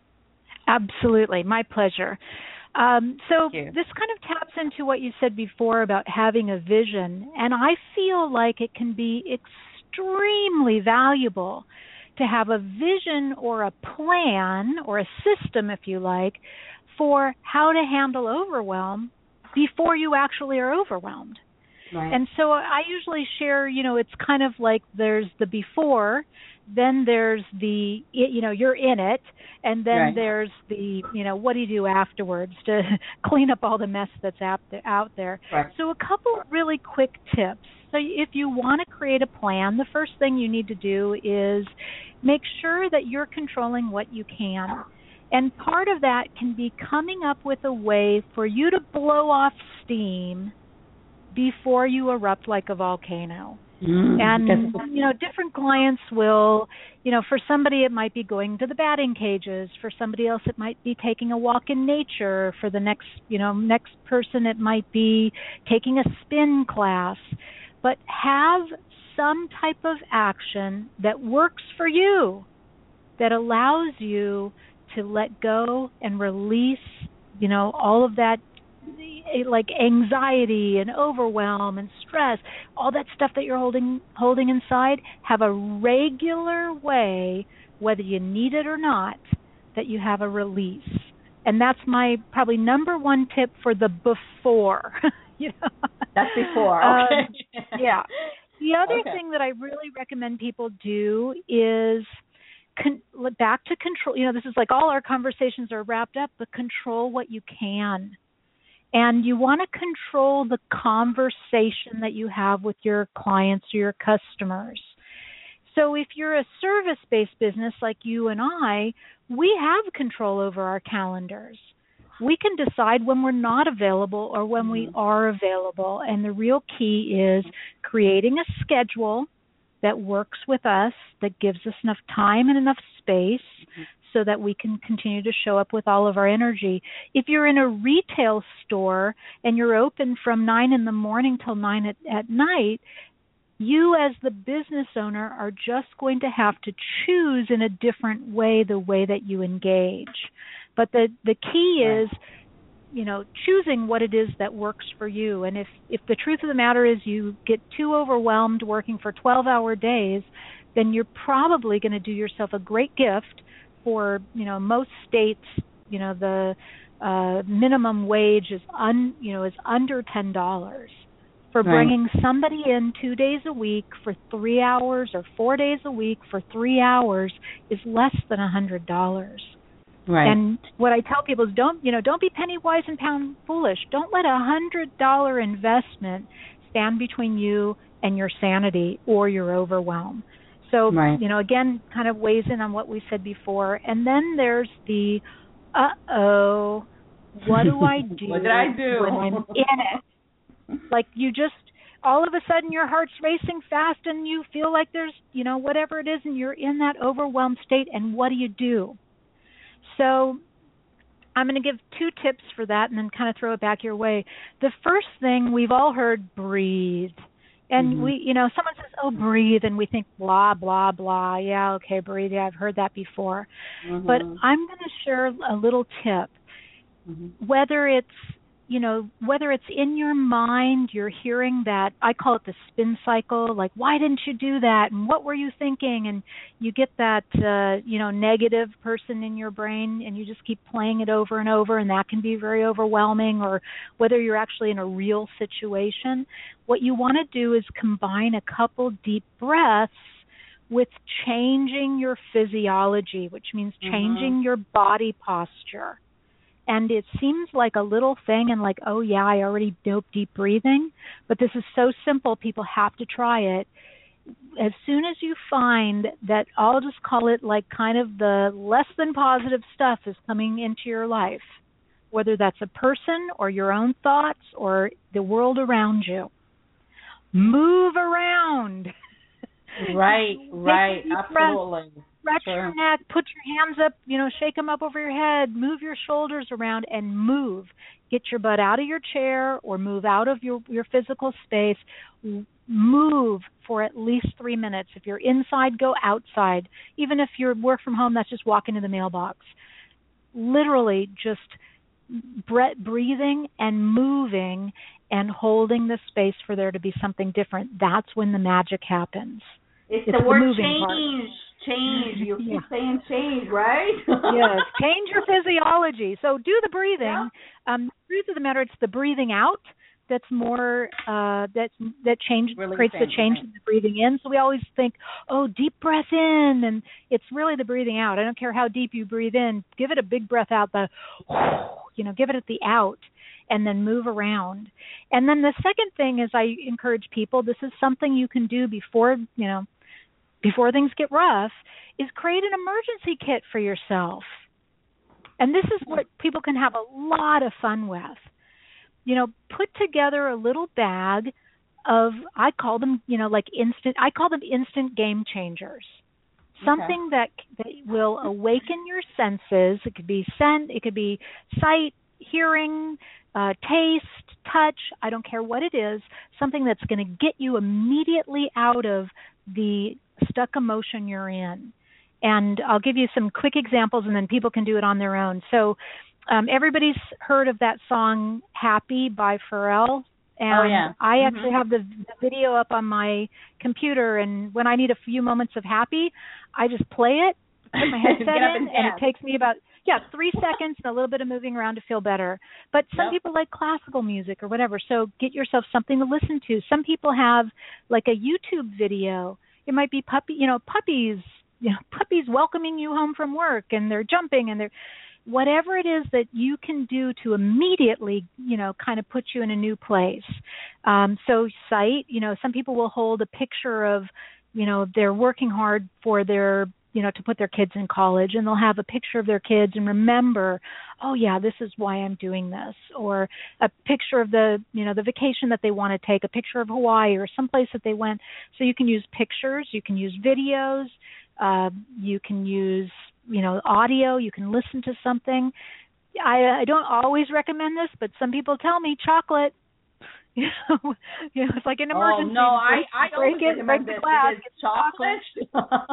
Absolutely. My pleasure. Um, so this kind of taps into what you said before about having a vision, and I feel like it can be extremely valuable to have a vision or a plan or a system, if you like, for how to handle overwhelm before you actually are overwhelmed. Right. And so I usually share, you know, it's kind of like there's the before, then there's the, you know, you're in it, and then right. there's the, you know, what do you do afterwards to clean up all the mess that's out there. Right. So a couple of really quick tips. So if you want to create a plan, the first thing you need to do is make sure that you're controlling what you can. And part of that can be coming up with a way for you to blow off steam before you erupt like a volcano. Mm, and, you know, different clients will, you know, for somebody it might be going to the batting cages. For somebody else it might be taking a walk in nature. For the next, you know, next person it might be taking a spin class. But have some type of action that works for you, that allows you to let go and release, you know, all of that, like anxiety and overwhelm and stress, all that stuff that you're holding holding inside. Have a regular way, whether you need it or not, that you have a release. And that's my probably number one tip for the before. You know? That's before, okay. Um, yeah. The other okay. thing that I really recommend people do is con- back to control. You know, this is like all our conversations are wrapped up, but control what you can. And you want to control the conversation that you have with your clients or your customers. So if you're a service-based business like you and I, we have control over our calendars. We can decide when we're not available or when we are available. And the real key is creating a schedule that works with us, that gives us enough time and enough space so that we can continue to show up with all of our energy. If you're in a retail store and you're open from nine in the morning till nine at, at night, you as the business owner are just going to have to choose in a different way the way that you engage. But the, the key is, you know, choosing what it is that works for you. And if, if the truth of the matter is you get too overwhelmed working for twelve-hour days, then you're probably going to do yourself a great gift. For, you know, most states, you know, the uh, minimum wage is un, you know, is under ten dollars. for Right. bringing somebody in two days a week for three hours or four days a week for three hours is less than a hundred dollars. Right. And what I tell people is don't, you know, don't be penny wise and pound foolish. Don't let a hundred dollar investment stand between you and your sanity or your overwhelm. So, right. you know, again, kind of weighs in on what we said before. And then there's the, uh-oh, what do I do, what did I do? when I'm in it? Like you just, all of a sudden your heart's racing fast and you feel like there's, you know, whatever it is, and you're in that overwhelmed state, and what do you do? So I'm going to give two tips for that and then kind of throw it back your way. The first thing, we've all heard, breathe. And mm-hmm. we, you know, someone says, oh, breathe, and we think blah, blah, blah. Yeah, okay, breathe. Yeah, I've heard that before. Mm-hmm. But I'm going to share a little tip. Mm-hmm. Whether it's, you know, whether it's in your mind, you're hearing that, I call it the spin cycle, like, why didn't you do that? And what were you thinking? And you get that, uh, you know, negative person in your brain, and you just keep playing it over and over, and that can be very overwhelming. Or whether you're actually in a real situation, what you want to do is combine a couple deep breaths with changing your physiology, which means changing mm-hmm. your body posture. And it seems like a little thing and like, oh, yeah, I already know deep breathing. But this is so simple, people have to try it. As soon as you find that, I'll just call it like kind of the less than positive stuff is coming into your life, whether that's a person or your own thoughts or the world around you, move around. Right, right, absolutely. Stretch sure. your neck, put your hands up, you know, shake them up over your head, move your shoulders around and move. Get your butt out of your chair or move out of your, your physical space. Move for at least three minutes. If you're inside, go outside. Even if you're work from home, that's just walking to the mailbox. Literally just breathing and moving and holding the space for there to be something different. That's when the magic happens. It's, it's the, the word moving change. part. Change. You keep yeah. saying change, right? Yes. Change your physiology. So do the breathing. Yeah. Um, the truth of the matter, it's the breathing out that's more uh, that that change really creates the change right. in the breathing in. So we always think, oh, deep breath in, and it's really the breathing out. I don't care how deep you breathe in. Give it a big breath out. The you know, give it at the out. And then move around. And then the second thing is I encourage people, this is something you can do before, you know, before things get rough, is create an emergency kit for yourself. And this is what people can have a lot of fun with. You know, put together a little bag of, I call them, you know, like instant, I call them instant game changers. Something okay. that, that will awaken your senses. It could be scent, it could be sight, hearing, uh, taste, touch, I don't care what it is, something that's going to get you immediately out of the stuck emotion you're in. And I'll give you some quick examples, and then people can do it on their own. So um, everybody's heard of that song Happy by Pharrell. And oh, yeah. I mm-hmm. actually have the, the video up on my computer, and when I need a few moments of happy, I just play it, put my headset in, and it takes me about Yeah, three seconds and a little bit of moving around to feel better. But some yep. people like classical music or whatever, so get yourself something to listen to. Some people have like a YouTube video. It might be puppy, you know, puppies, you know, puppies welcoming you home from work, and they're jumping, and they're whatever it is that you can do to immediately, you know, kind of put you in a new place. Um, so sight, you know, some people will hold a picture of, you know, they're working hard for their you know, to put their kids in college, and they'll have a picture of their kids and remember, oh yeah, this is why I'm doing this, or a picture of the, you know, the vacation that they want to take, a picture of Hawaii or someplace that they went. So you can use pictures, you can use videos, uh, you can use, you know, audio, you can listen to something. I, I don't always recommend this, but some people tell me chocolate. You know, you know, it's like an emergency. Oh no, I I break always it, recommend break this the glass, because chocolate.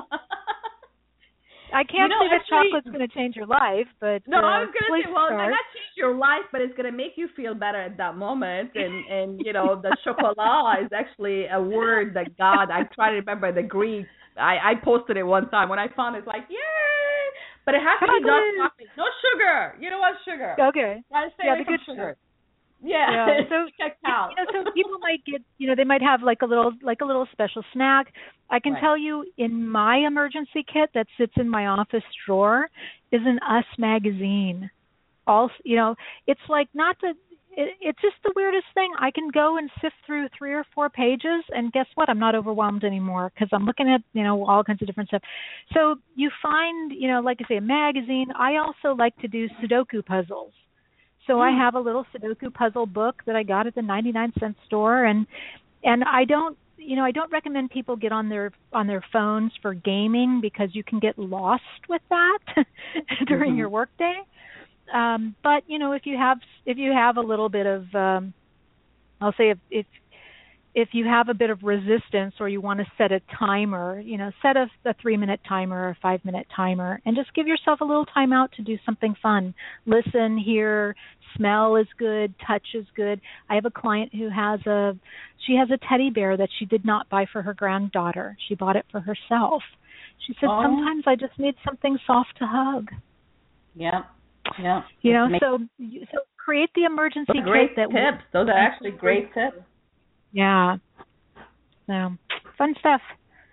I can't you know, say that actually, chocolate's going to change your life, but no, uh, I was going to say, well, it start. might not change your life, but it's going to make you feel better at that moment. And and you know, the chocolat is actually a word that God. I try to remember the Greek. I I posted it one time when I found it, it's like yay, but it has to be dark chocolate, no sugar. You don't want sugar. Okay. Gotta stay yeah, away the from good sugar. Yeah. Yeah. So Check out. you know, so people might get, you know, they might have like a little, like a little special snack. I can Right. tell you, in my emergency kit that sits in my office drawer is an Us magazine. Also, you know, it's like not the. It, it's just the weirdest thing. I can go and sift through three or four pages, and guess what? I'm not overwhelmed anymore because I'm looking at, you know, all kinds of different stuff. So you find, you know, like I say, a magazine. I also like to do Sudoku puzzles. So Mm. I have a little Sudoku puzzle book that I got at the ninety-nine cent store, and and I don't, you know, I don't recommend people get on their on their phones for gaming because you can get lost with that during Mm-hmm. your workday. Um, but you know, if you have if you have a little bit of, um, I'll say if, if if you have a bit of resistance, or you want to set a timer, you know, set a, a three minute timer or a five minute timer, and just give yourself a little time out to do something fun. Listen, hear, smell is good, touch is good. I have a client who has a she has a teddy bear that she did not buy for her granddaughter. She bought it for herself. She said, Oh. sometimes I just need something soft to hug. Yeah. Yeah. You know, Make- so so create the emergency Those are great kit that tips. Those are actually great tips. Yeah. So fun stuff.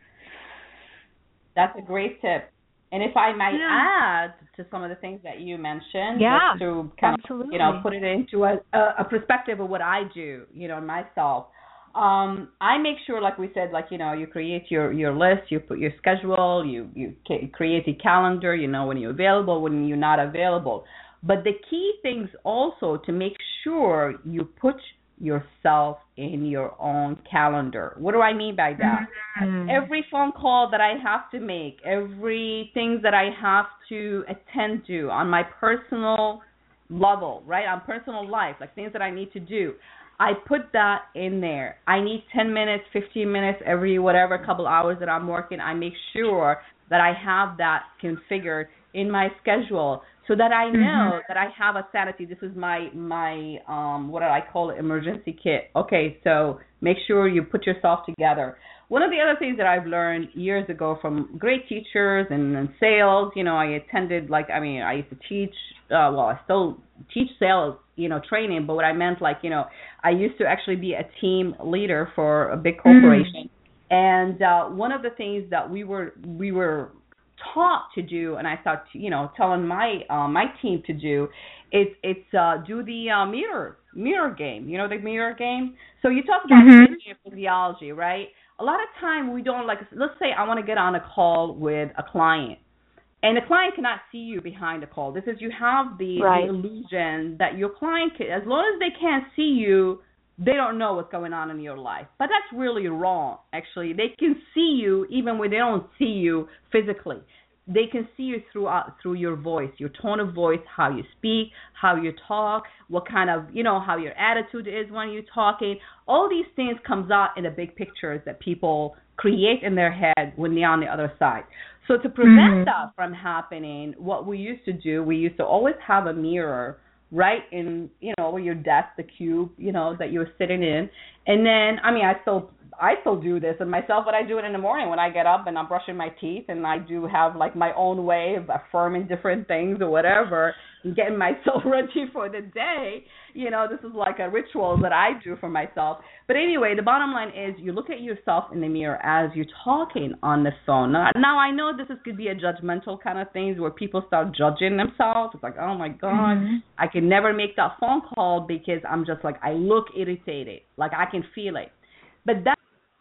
That's a great tip. And if I might Yeah. add to some of the things that you mentioned, Yeah, just to kind absolutely. of, you know, put it into a, a perspective of what I do, you know, myself. Um, I make sure, like we said, like, you know, you create your, your list, you put your schedule, you, you create a calendar, you know, when you're available, when you're not available. But the key things also to make sure you put yourself in your own calendar. What do I mean by that? Mm-hmm. Every phone call that I have to make, every thing that I have to attend to on my personal level, right, on personal life, like things that I need to do, I put that in there. I need ten minutes, fifteen minutes every whatever couple hours that I'm working. I make sure that I have that configured in my schedule so that I know mm-hmm. that I have a sanity. This is my, my um, what do I call it, emergency kit. Okay, so make sure you put yourself together. One of the other things that I've learned years ago from great teachers and, and sales, you know, I attended, like, I mean, I used to teach, uh, well, I still teach sales, you know, training, but what I meant, like, you know, I used to actually be a team leader for a big corporation. Mm. And uh, one of the things that we were we were taught to do, and I thought, you know, telling my uh, my team to do, it's it's uh, do the uh, mirror mirror game. You know, the mirror game. So you talk about mm-hmm. physiology, right? A lot of time we don't, like, let's say I want to get on a call with a client, and the client cannot see you behind the call. This is, you have the, right. the illusion that your client, can, as long as they can't see you, they don't know what's going on in your life. But that's really wrong, actually. They can see you even when they don't see you physically. They can see you through, uh, through your voice, your tone of voice, how you speak, how you talk, what kind of, you know, how your attitude is when you're talking. All these things comes out in the big pictures that people create in their head when they're on the other side. So to prevent mm-hmm. that from happening, what we used to do, we used to always have a mirror right in, you know, your desk, the cube, you know, that you're sitting in. And then, I mean, I still I still do this and myself, but I do it in the morning when I get up and I'm brushing my teeth, and I do have like my own way of affirming different things or whatever and getting myself ready for the day. You know, this is like a ritual that I do for myself. But anyway, the bottom line is you look at yourself in the mirror as you're talking on the phone. Now, now I know this is, could be a judgmental kind of thing where people start judging themselves. It's like, oh my God, mm-hmm. I can never make that phone call because I'm just like, I look irritated. Like I can feel it. But that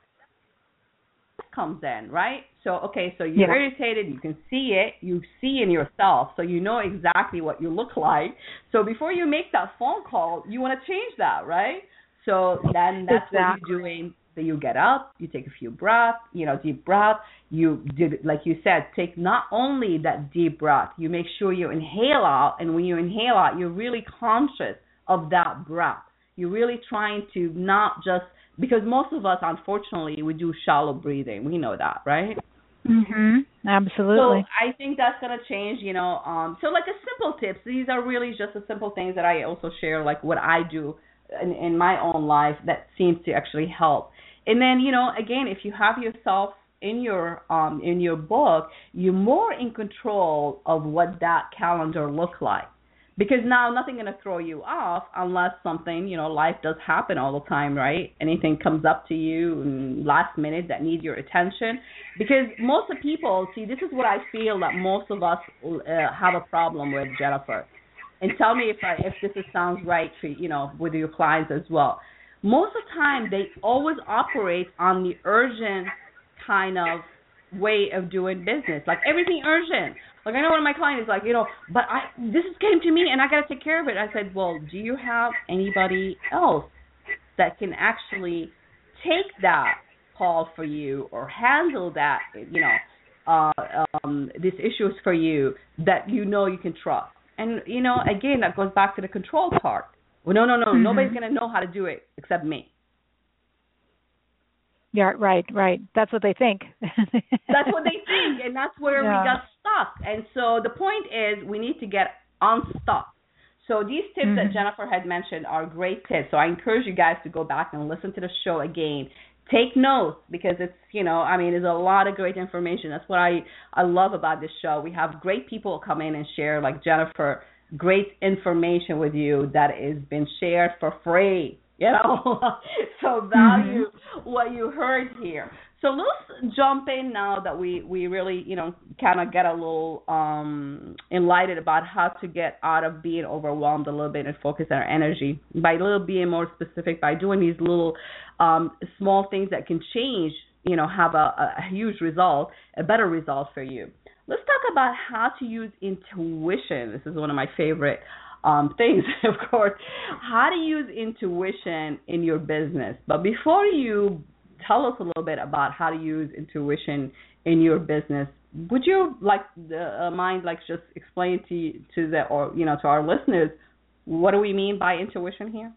comes in, right? So, okay, so you're yeah. irritated, you can see it, you see in yourself, so you know exactly what you look like. So before you make that phone call, you want to change that, right? So then that's exactly. what you're doing. So you get up, you take a few breaths, you know, deep breath. You did, like you said, take not only that deep breath, you make sure you inhale out, and when you inhale out, you're really conscious of that breath. You're really trying to not just, because most of us, unfortunately, we do shallow breathing. We know that, right? Mhm. Absolutely. So I think that's going to change, you know. Um, so like a simple tips. These are really just the simple things that I also share, like what I do in, in my own life that seems to actually help. And then, you know, again, if you have yourself in your um in your book, you're more in control of what that calendar looks like. Because now nothing going to throw you off unless something, you know, life does happen all the time, right? Anything comes up to you in last minute that needs your attention. Because most of the people, see, this is what I feel that most of us uh, have a problem with, Jennifer. And tell me if I, if this is, sounds right for, you know, with your clients as well. Most of the time, they always operate on the urgent kind of way of doing business. Like everything urgent. Like I know one of my clients is like, you know, but I this came to me and I got to take care of it. I said, well, do you have anybody else that can actually take that call for you or handle that, you know, uh, um, these issues for you that you know you can trust? And, you know, again, that goes back to the control part. Well, no, no, no, mm-hmm. Nobody's going to know how to do it except me. Yeah, right, right. That's what they think. That's what they think, and that's where yeah. we got stuck. And so the point is we need to get unstuck. So these tips mm-hmm. that Jennifer had mentioned are great tips. So I encourage you guys to go back and listen to the show again. Take notes because it's, you know, I mean, there's a lot of great information. That's what I, I love about this show. We have great people come in and share, like Jennifer, great information with you that has been shared for free. You know, so value mm-hmm. what you heard here. So let's jump in now that we, we really, you know, kind of get a little um, enlightened about how to get out of being overwhelmed a little bit and focus our energy by a little being more specific, by doing these little um, small things that can change, you know, have a, a huge result, a better result for you. Let's talk about how to use intuition. This is one of my favorite Um, things, of course, how to use intuition in your business. But before you tell us a little bit about how to use intuition in your business, would you like the uh, mind like just explain to to the or you know to our listeners what do we mean by intuition here?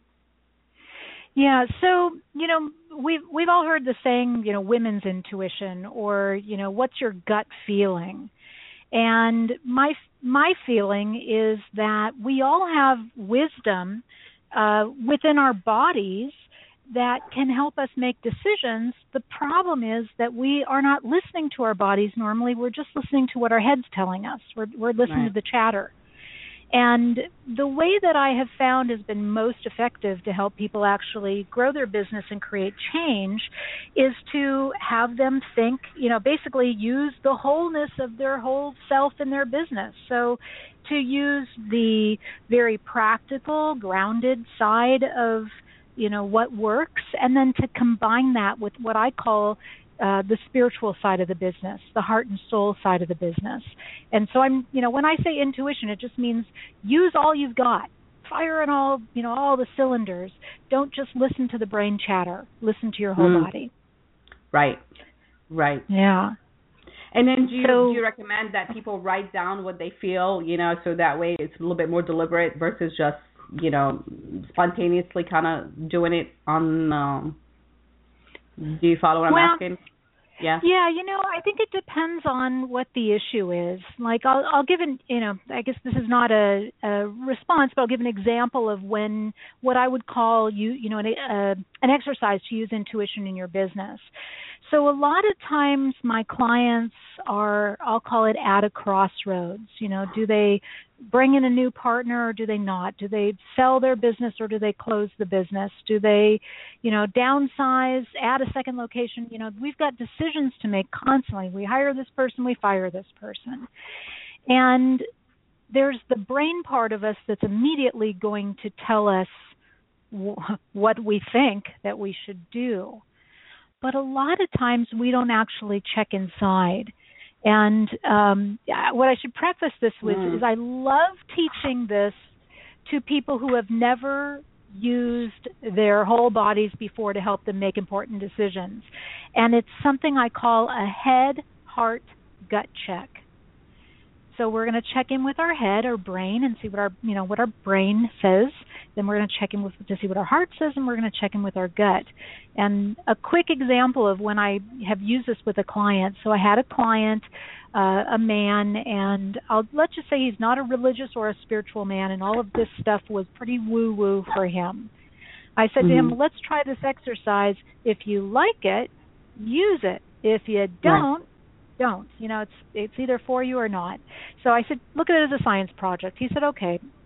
Yeah, so you know we've we've all heard the saying, you know, women's intuition, or you know, what's your gut feeling? And my my feeling is that we all have wisdom uh, within our bodies that can help us make decisions. The problem is that we are not listening to our bodies normally. We're just listening to what our head's telling us. We're, we're listening right. to the chatter. And the way that I have found has been most effective to help people actually grow their business and create change is to have them think, you know, basically use the wholeness of their whole self in their business. So to use the very practical, grounded side of, you know, what works, and then to combine that with what I call Uh, the spiritual side of the business, the heart and soul side of the business. And so I'm, you know, when I say intuition, it just means use all you've got. Fire in all, you know, all the cylinders. Don't just listen to the brain chatter. Listen to your whole mm. body. Right, right. Yeah. And then do you, so, do you recommend that people write down what they feel, you know, so that way it's a little bit more deliberate versus just, you know, spontaneously kind of doing it on, um, do you follow what I'm well, asking? Yeah. Yeah, you know, I think it depends on what the issue is. Like, I'll, I'll give an, you know, I guess this is not a, a response, but I'll give an example of when what I would call you, you know, an, uh, an exercise to use intuition in your business. So a lot of times my clients are, I'll call it at a crossroads. You know, do they bring in a new partner or do they not? Do they sell their business or do they close the business? Do they, you know, downsize, add a second location? You know, we've got decisions to make constantly. We hire this person, we fire this person. And there's the brain part of us that's immediately going to tell us w- what we think that we should do. But a lot of times we don't actually check inside. And um, what I should preface this with mm. is I love teaching this to people who have never used their whole bodies before to help them make important decisions. And it's something I call a head, heart, gut check. So we're going to check in with our head, our brain, and see what our, you know, what our brain says. Then we're going to check in with to see what our heart says, and we're going to check in with our gut. And a quick example of when I have used this with a client. So I had a client, uh, a man, and I'll let's just say he's not a religious or a spiritual man, and all of this stuff was pretty woo-woo for him. I said mm-hmm. to him, let's try this exercise. If you like it, use it. If you don't, yeah. don't. You know, it's it's either for you or not. So I said, look at it as a science project. He said, okay.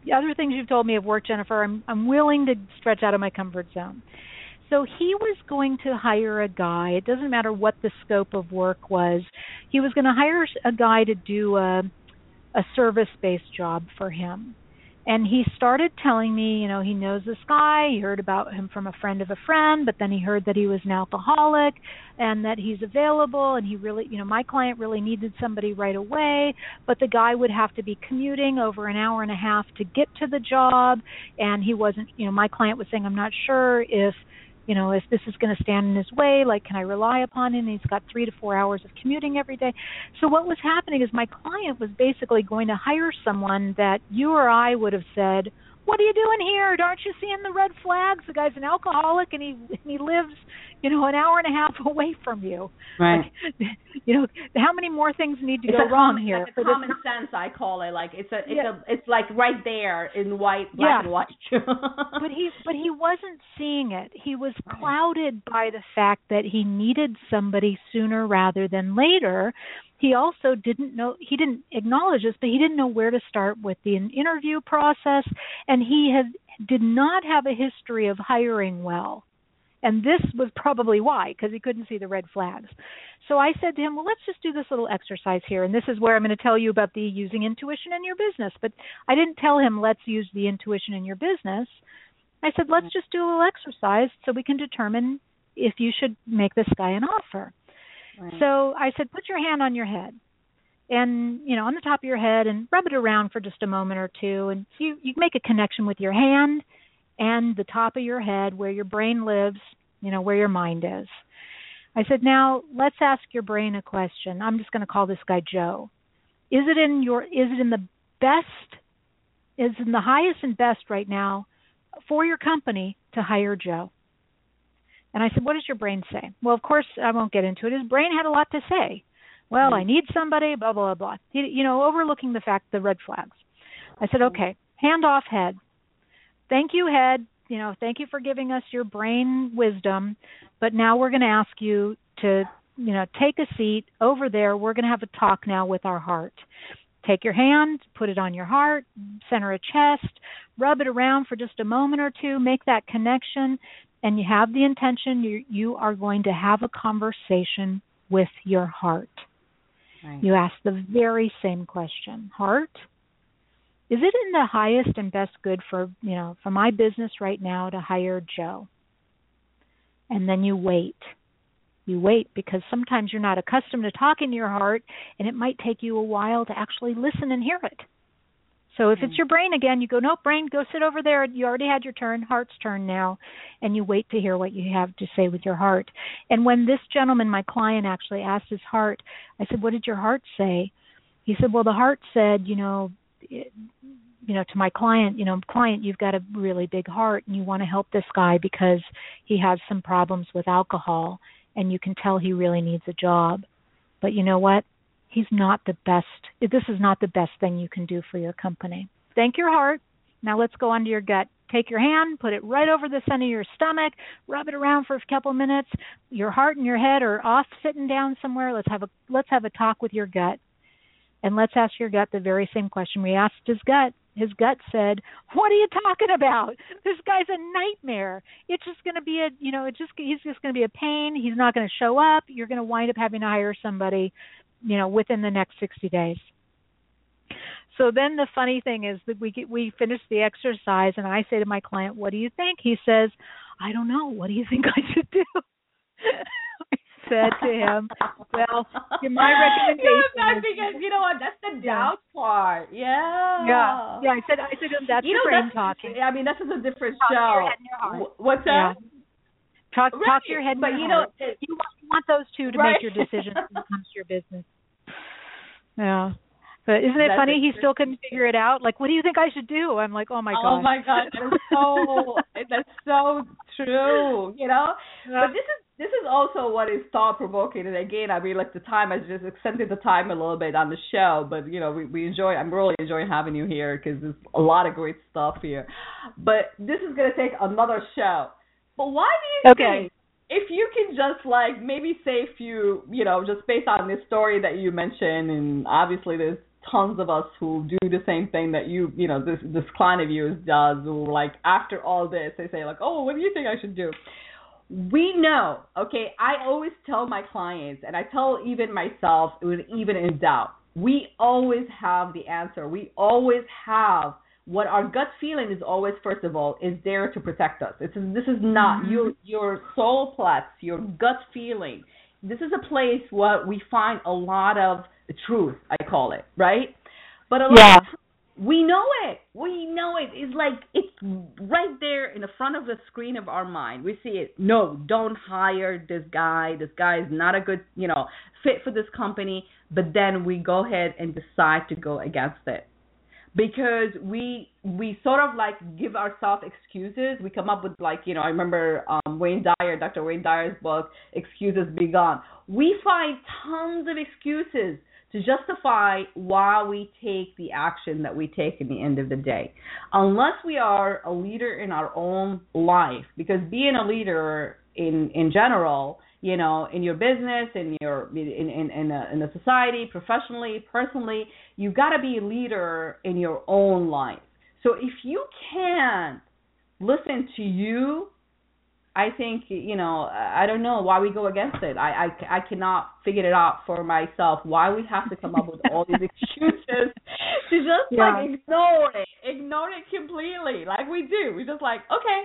the other things you've told me have worked, Jennifer. I'm I'm willing to stretch out of my comfort zone. So he was going to hire a guy. It doesn't matter what the scope of work was. He was going to hire a guy to do a, a service-based job for him. And he started telling me, you know, he knows this guy. He heard about him from a friend of a friend, but then he heard that he was an alcoholic and that he's available. And he really, you know, my client really needed somebody right away, but the guy would have to be commuting over an hour and a half to get to the job. And he wasn't, you know, my client was saying, I'm not sure if, you know, if this is going to stand in his way, like, can I rely upon him? And he's got three to four hours of commuting every day. So what was happening is my client was basically going to hire someone that you or I would have said, what are you doing here? Aren't you seeing the red flags? The guy's an alcoholic and he and he lives, you know, an hour and a half away from you. Right. Like, you know, how many more things need to it's go wrong common, here? Like a common sense, I call it. Like it's a, it's yeah. a, it's like right there in white, black yeah. and white. but he, but he wasn't seeing it. He was clouded by the fact that he needed somebody sooner rather than later. He also didn't know, he didn't acknowledge this, but he didn't know where to start with the interview process, and he had did not have a history of hiring well. And this was probably why, because he couldn't see the red flags. So I said to him, well, let's just do this little exercise here, and this is where I'm going to tell you about the using intuition in your business. But I didn't tell him, let's use the intuition in your business. I said, let's just do a little exercise so we can determine if you should make this guy an offer. Right. So I said, put your hand on your head and, you know, on the top of your head and rub it around for just a moment or two. And so you, you make a connection with your hand and the top of your head where your brain lives, you know, where your mind is. I said, now let's ask your brain a question. I'm just going to call this guy Joe. Is it in your, is it in the best, is it in the highest and best right now for your company to hire Joe? And I said, what does your brain say? Well, of course, I won't get into it. His brain had a lot to say. Well, mm-hmm. I need somebody, blah, blah, blah. He, you know, overlooking the fact, the red flags. I said, okay, hand off head. Thank you, head. You know, thank you for giving us your brain wisdom. But now we're going to ask you to, you know, take a seat over there. We're going to have a talk now with our heart. Take your hand, put it on your heart, center a chest, rub it around for just a moment or two, make that connection. And you have the intention, you, you are going to have a conversation with your heart. Right. You ask the very same question. Heart, is it in the highest and best good for, you know, for my business right now to hire Joe? And then you wait. You wait because sometimes you're not accustomed to talking to your heart, and it might take you a while to actually listen and hear it. So if it's your brain again, you go, nope, brain, go sit over there. You already had your turn, heart's turn now, and you wait to hear what you have to say with your heart. And when this gentleman, my client, actually asked his heart, I said, what did your heart say? He said, well, the heart said, you know, it, you know, to my client, you know, client, you've got a really big heart, and you want to help this guy because he has some problems with alcohol, and you can tell he really needs a job. But you know what? He's not the best. This is not the best thing you can do for your company. Thank your heart. Now let's go on to your gut. Take your hand, put it right over the center of your stomach, rub it around for a couple minutes. Your heart and your head are off sitting down somewhere. Let's have a let's have a talk with your gut. And let's ask your gut the very same question we asked his gut. His gut said, what are you talking about? This guy's a nightmare. It's just going to be a, you know, it just he's just going to be a pain. He's not going to show up. You're going to wind up having to hire somebody, you know, within the next sixty days. So then the funny thing is that we get, we finish the exercise, and I say to my client, what do you think? He says, I don't know. What do you think I should do? I said to him, well, my recommendation is, because, you know what, that's the doubt yeah. part. Yeah. Yeah. Yeah, I said, I said to him, that's you your know, brain that's, talking. I mean, this is a different talk show. To your head and your heart. What's that? Yeah. Talk, right. talk to your head and but your you know, heart. It, you, want, you want those two to right. make your decisions when it comes to your business. Yeah. But isn't it That's funny? He still couldn't figure it out. Like, what do you think I should do? I'm like, oh my god. Oh my god, that's so that's so true. You know, yeah. But this is this is also what is thought provoking. And again, I mean, like the time I just extended the time a little bit on the show, but you know, we we enjoy. I'm really enjoying having you here because there's a lot of great stuff here. But this is gonna take another show. But why do you okay. think? If you can just like maybe say a few, you know, just based on this story that you mentioned, and obviously there's tons of us who do the same thing that you, you know, this this client of yours does, who like after all this, they say like, oh, what do you think I should do? We know, okay, I always tell my clients, and I tell even myself, even in doubt, we always have the answer. We always have what our gut feeling is always, first of all, is there to protect us. It's, this is not mm-hmm. your your soul plex, your gut feeling. This is a place where we find a lot of truth, I call it, right? But a lot yeah. of times, we know it. We know it. It's like it's right there in the front of the screen of our mind. We see it. No, don't hire this guy. This guy is not a good, you know, fit for this company. But then we go ahead and decide to go against it because we we sort of like give ourselves excuses. We come up with like, you know, I remember um, Wayne Dyer, Doctor Wayne Dyer's book, Excuses Be Gone. We find tons of excuses to justify why we take the action that we take in the end of the day. Unless we are a leader in our own life, because being a leader in, in general, you know, in your business, in your in in in a, in a society, professionally, personally, you got to be a leader in your own life. So if you can't listen to you, I think, you know, I don't know why we go against it. I, I, I cannot figure it out for myself why we have to come up with all these excuses to just, yeah. like, ignore it. Ignore it completely, like we do. We just like, okay.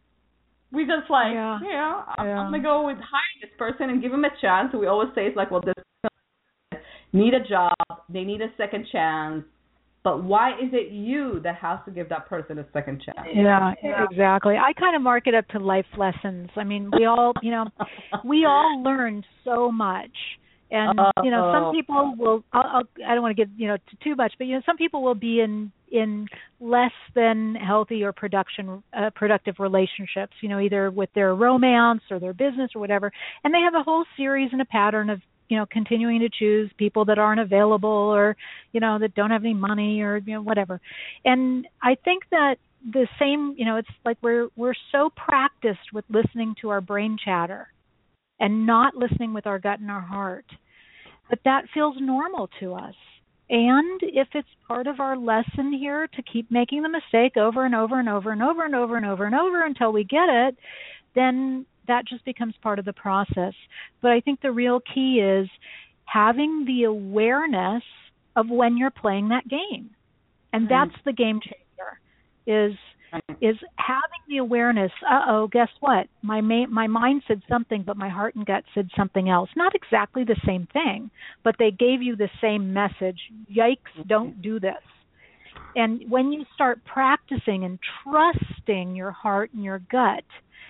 We just like, yeah, yeah I'm, yeah. I'm going to go with hire this person and give him a chance. We always say it's like, well, this person need a job. They need a second chance. But why is it you that has to give that person a second chance? Yeah, yeah, exactly. I kind of mark it up to life lessons. I mean, we all, you know, we all learned so much. And, Uh-oh. you know, some people will, I'll, I'll, I don't want to get, you know, to too much, but, you know, some people will be in, in less than healthy or production, uh, productive relationships, you know, either with their romance or their business or whatever. And they have a whole series and a pattern of, you know, continuing to choose people that aren't available or, you know, that don't have any money or, you know, whatever. And I think that the same, you know, it's like we're we're so practiced with listening to our brain chatter and not listening with our gut and our heart. But that feels normal to us. And if it's part of our lesson here to keep making the mistake over and over and over and over and over and over and over until we get it, then that just becomes part of the process. But I think the real key is having the awareness of when you're playing that game. And mm-hmm. that's the game changer, is is having the awareness, uh-oh, guess what? My ma- my mind said something, but my heart and gut said something else. Not exactly the same thing, but they gave you the same message. Yikes, don't do this. And when you start practicing and trusting your heart and your gut,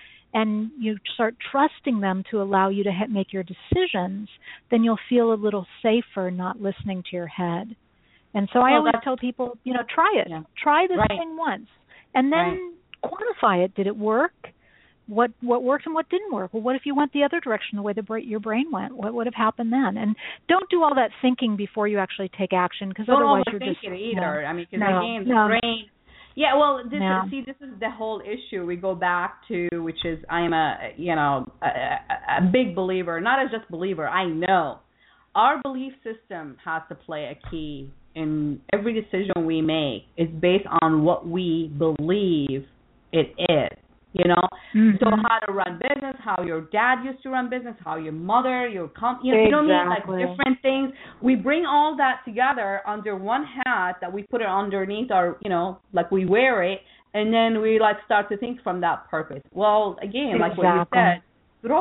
and you start trusting them to allow you to ha- make your decisions, then you'll feel a little safer not listening to your head. And so I well, always tell people, you know, try it. Yeah. Try this right. thing once. And then right. quantify it. Did it work? What what worked and what didn't work? Well, what if you went the other direction, the way the bra- your brain went? What would have happened then? And don't do all that thinking before you actually take action, because otherwise you're just... Don't overthink it either. No, I mean, because no, again, the no. brain... Yeah, well, this yeah. is, see, this is the whole issue we go back to, which is I am a, you know, a, a big believer, not as just believer, I know. Our belief system has to play a key in every decision we make. It's based on what we believe it is, you know. Mm-hmm. So how to run business, how your dad used to run business, how your mother, your com- you know, exactly. you don't need like different things. We bring all that together under one hat that we put it underneath our, you know, like we wear it, and then we like start to think from that purpose. Well, again, like exactly. what you said, throw.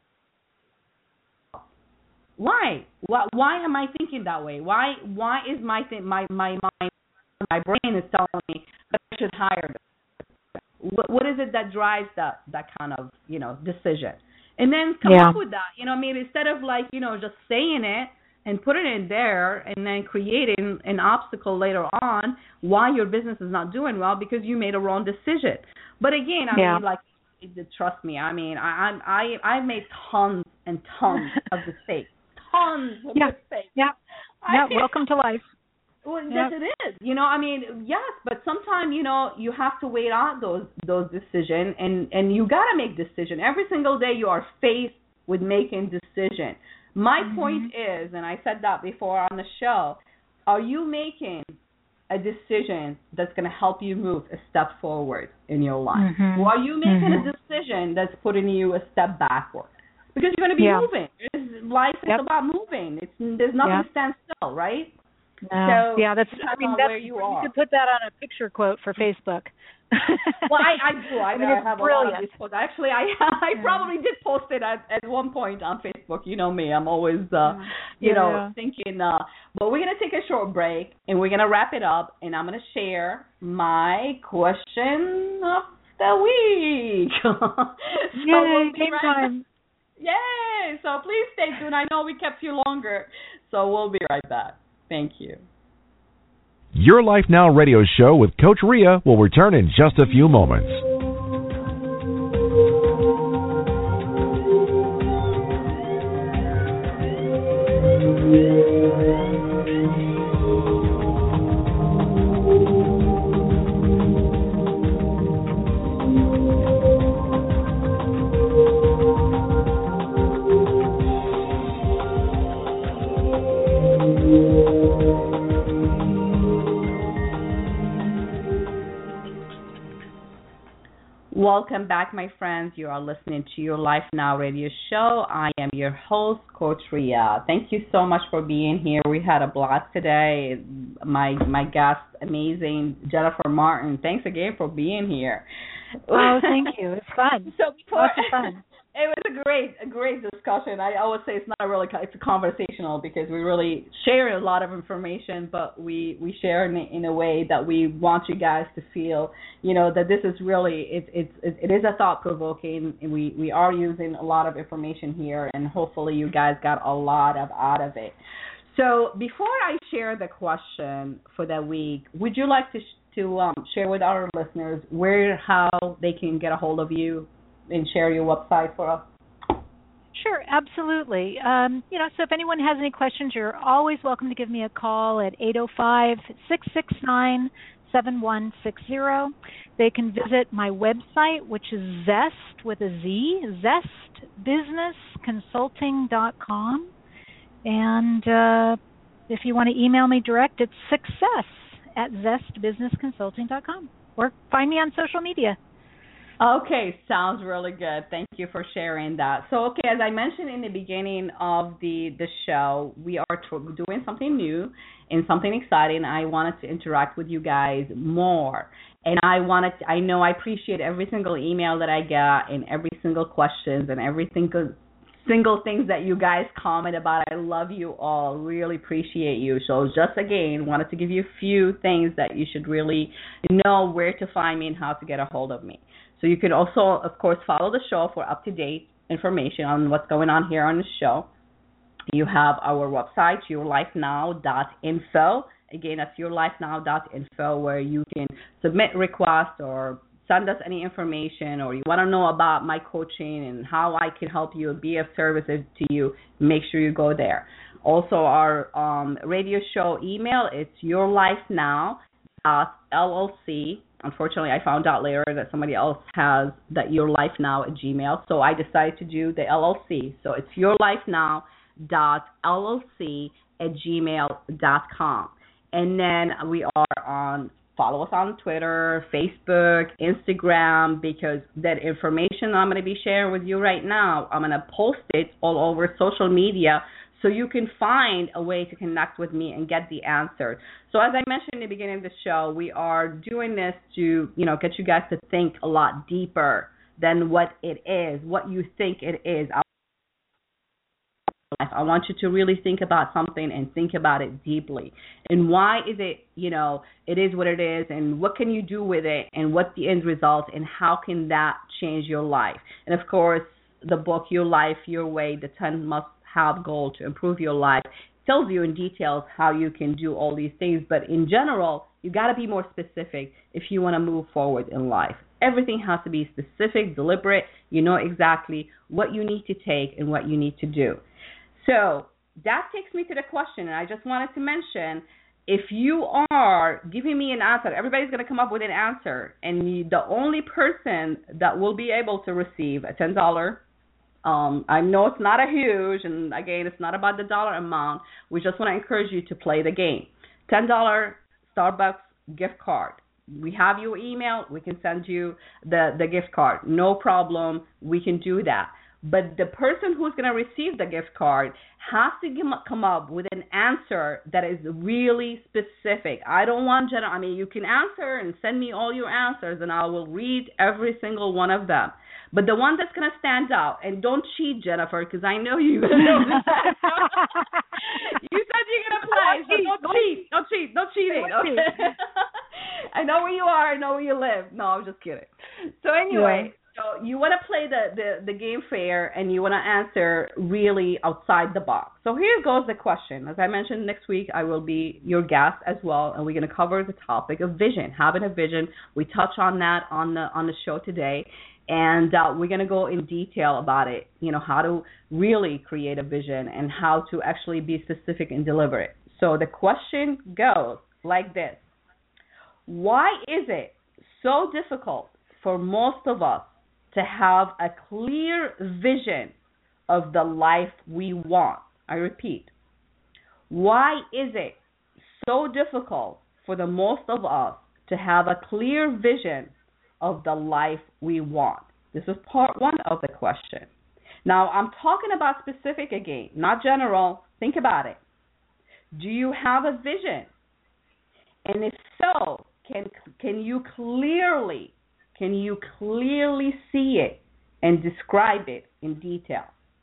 Why? Why? Why am I thinking that way? Why? Why is my th- my my mind, my brain is telling me that I should hire them? What, what is it that drives that that kind of, you know, decision? And then come yeah. up with that. You know, maybe instead of like, you know, just saying it and putting it there and then creating an obstacle later on why your business is not doing well because you made a wrong decision. But again, I yeah. mean, like, trust me. I mean, I I I made tons and tons of mistakes. Tons of yeah. mistakes. Yeah. Yeah. Welcome to life. Well, yep. yes, it is. You know, I mean, yes, but sometimes, you know, you have to wait out those those decisions, and, and you got to make decisions. Every single day you are faced with making decisions. My mm-hmm. point is, and I said that before on the show, are you making a decision that's going to help you move a step forward in your life? Mm-hmm. Or are you making mm-hmm. a decision that's putting you a step backward? Because you're going to be yeah. moving. It's, life is yep. about moving. It's there's nothing yeah. to stand still, right? No. So yeah, that's. I mean, that's, where you, you are. could put that on a picture quote for Facebook. Well, I, I do. I, I mean, I it's have brilliant. a lot of these quotes. Actually, I I yeah. probably did post it at, at one point on Facebook. You know me. I'm always, uh, yeah. you yeah. know, thinking. Uh, but we're going to take a short break, and we're going to wrap it up, and I'm going to share my question of the week. so Yay, we'll be game right time. back. Yay! So please stay tuned. I know we kept you longer, so we'll be right back. Thank you. Your Life Now radio show with Coach Ria will return in just a few moments. Welcome back, my friends. You are listening to Your Life Now radio show. I am your host, Coach Ria. Thank you so much for being here. We had a blast today. My my guest, amazing Jennifer Martin. Thanks again for being here. Oh, thank you. It's fun. So before, Lots of fun. It was a great, a great discussion. I always say it's not really, it's conversational because we really share a lot of information, but we, we share in, in a way that we want you guys to feel, you know, that this is really, it, it, it, it is a thought-provoking. We, we are using a lot of information here, and hopefully you guys got a lot of out of it. So before I share the question for the week, would you like to, to um, share with our listeners where, how they can get a hold of you and share your website for us? Sure, absolutely. Um, you know, so if anyone has any questions, you're always welcome to give me a call at eight oh five, six six nine, seven one six zero. They can visit my website, which is Zest with a Z, zest business consulting dot com. And uh, if you want to email me direct, it's success at zest business consulting dot com. Or find me on social media. Okay, sounds really good. Thank you for sharing that. So, okay, as I mentioned in the beginning of the, the show, we are t- doing something new and something exciting. I wanted to interact with you guys more. And I wanted to, I know I appreciate every single email that I get and every single questions and every single, single things that you guys comment about. I love you all. Really appreciate you. So just again, wanted to give you a few things that you should really know where to find me and how to get a hold of me. So you can also, of course, follow the show for up-to-date information on what's going on here on the show. You have our website, your life now dot info. Again, that's your life now dot info, where you can submit requests or send us any information, or you want to know about my coaching and how I can help you, be of service to you, make sure you go there. Also, our um, radio show email, it's your life now dot L L C. Unfortunately, I found out later that somebody else has that your life now at Gmail, so I decided to do the L L C. So it's your life now dot L L C at gmail dot com. And then we are on, follow us on Twitter, Facebook, Instagram, because that information I'm going to be sharing with you right now, I'm going to post it all over social media so you can find a way to connect with me and get the answer. So as I mentioned in the beginning of the show, we are doing this to, you know, get you guys to think a lot deeper than what it is, what you think it is. I want you to really think about something and think about it deeply. And why is it, you know, it is what it is, and what can you do with it, and what the end result, and how can that change your life? And of course, the book, Your Life, Your Way, the ten must-have goals to improve your life, tells you in details how you can do all these things. But in general, you got to be more specific if you want to move forward in life. Everything has to be specific, deliberate. You know exactly what you need to take and what you need to do. So that takes me to the question, and I just wanted to mention, if you are giving me an answer, everybody's going to come up with an answer, and you, the only person that will be able to receive a ten dollars, um, I know it's not a huge, and again, it's not about the dollar amount. We just want to encourage you to play the game. ten dollars Starbucks gift card. We have your email. We can send you the, the gift card. No problem. We can do that. But the person who's going to receive the gift card has to come up with an answer that is really specific. I don't want general. I mean, you can answer and send me all your answers, and I will read every single one of them. But the one that's going to stand out, and don't cheat, Jennifer, because I know you. You said you're going to play, so don't cheat. Don't cheat. No cheating. Okay? I know where you are. I know where you live. No, I'm just kidding. So anyway. Yeah. So you want to play the, the, the game fair, and you want to answer really outside the box. So here goes the question. As I mentioned, next week I will be your guest as well, and we're going to cover the topic of vision, having a vision. We touch on that on the on the show today, and uh, we're going to go in detail about it, you know, how to really create a vision and how to actually be specific and deliver it. So the question goes like this. Why is it so difficult for most of us to have a clear vision of the life we want? I repeat, why is it so difficult for the most of us to have a clear vision of the life we want? This is part one of the question. Now, I'm talking about specific again, not general. Think about it. Do you have a vision? And if so, can can you clearly Can you clearly see it and describe it in detail?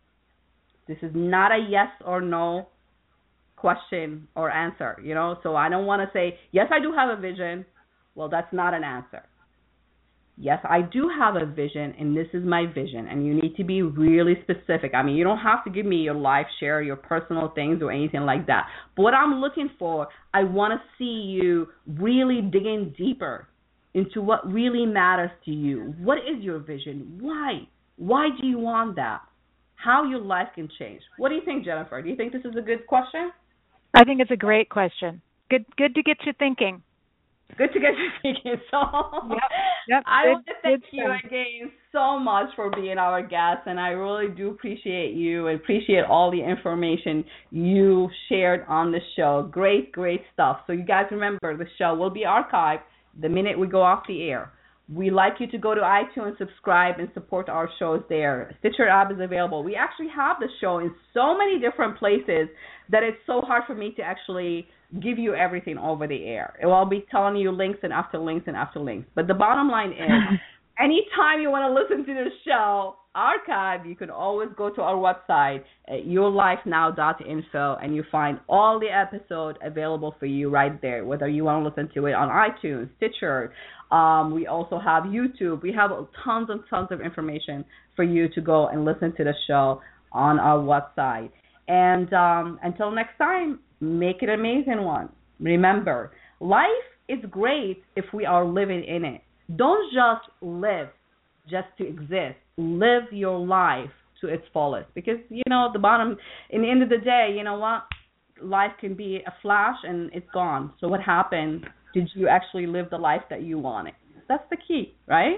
This is not a yes or no question or answer, you know? So I don't want to say, yes, I do have a vision. Well, that's not an answer. Yes, I do have a vision, and this is my vision, and you need to be really specific. I mean, you don't have to give me your life share, your personal things, or anything like that. But what I'm looking for, I want to see you really digging deeper into what really matters to you. What is your vision? Why? Why do you want that? How your life can change. What do you think, Jennifer? Do you think this is a good question? I think it's a great question. Good good to get you thinking. Good to get you thinking. So yep, yep, I good, want to thank you stuff. again so much for being our guest, and I really do appreciate you and appreciate all the information you shared on the show. Great, great stuff. So you guys remember, the show will be archived the minute we go off the air. We like you to go to iTunes, subscribe, and support our shows there. Stitcher app is available. We actually have the show in so many different places that it's so hard for me to actually give you everything over the air. I'll be telling you links and after links and after links. But the bottom line is, anytime you want to listen to the show archive, you can always go to our website at your life now dot info, and you find all the episodes available for you right there, whether you want to listen to it on iTunes, Stitcher. Um, we also have YouTube. We have tons and tons of information for you to go and listen to the show on our website. And um, until next time, make it an amazing one. Remember, life is great if we are living in it. Don't just live just to exist. Live your life to its fullest. Because, you know, the bottom, in the end of the day, you know what? Life can be a flash and it's gone. So what happened? Did you actually live the life that you wanted? That's the key, right?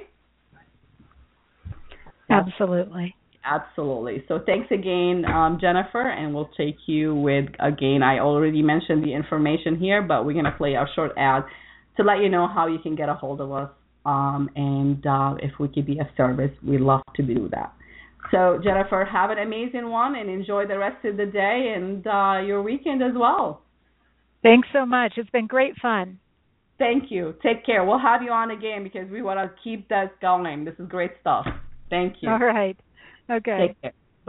Absolutely. Absolutely. So thanks again, um, Jennifer, and we'll take you with, again, I already mentioned the information here, but we're going to play our short ad to let you know how you can get a hold of us. Um, and uh, if we could be of service, we'd love to do that. So, Jennifer, have an amazing one and enjoy the rest of the day and uh, your weekend as well. Thanks so much. It's been great fun. Thank you. Take care. We'll have you on again because we want to keep that going. This is great stuff. Thank you. All right. Okay. Take care. Bye.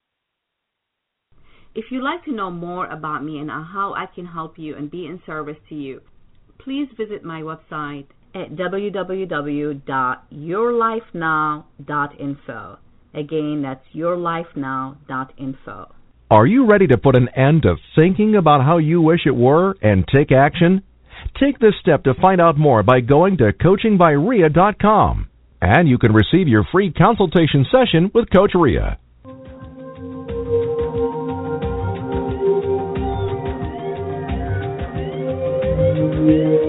If you'd like to know more about me and how I can help you and be in service to you, please visit my website at w w w dot your life now dot info. Again, that's your life now dot info. Are you ready to put an end to thinking about how you wish it were and take action? Take this step to find out more by going to coaching by ria dot com. And you can receive your free consultation session with Coach Ria. Yeah.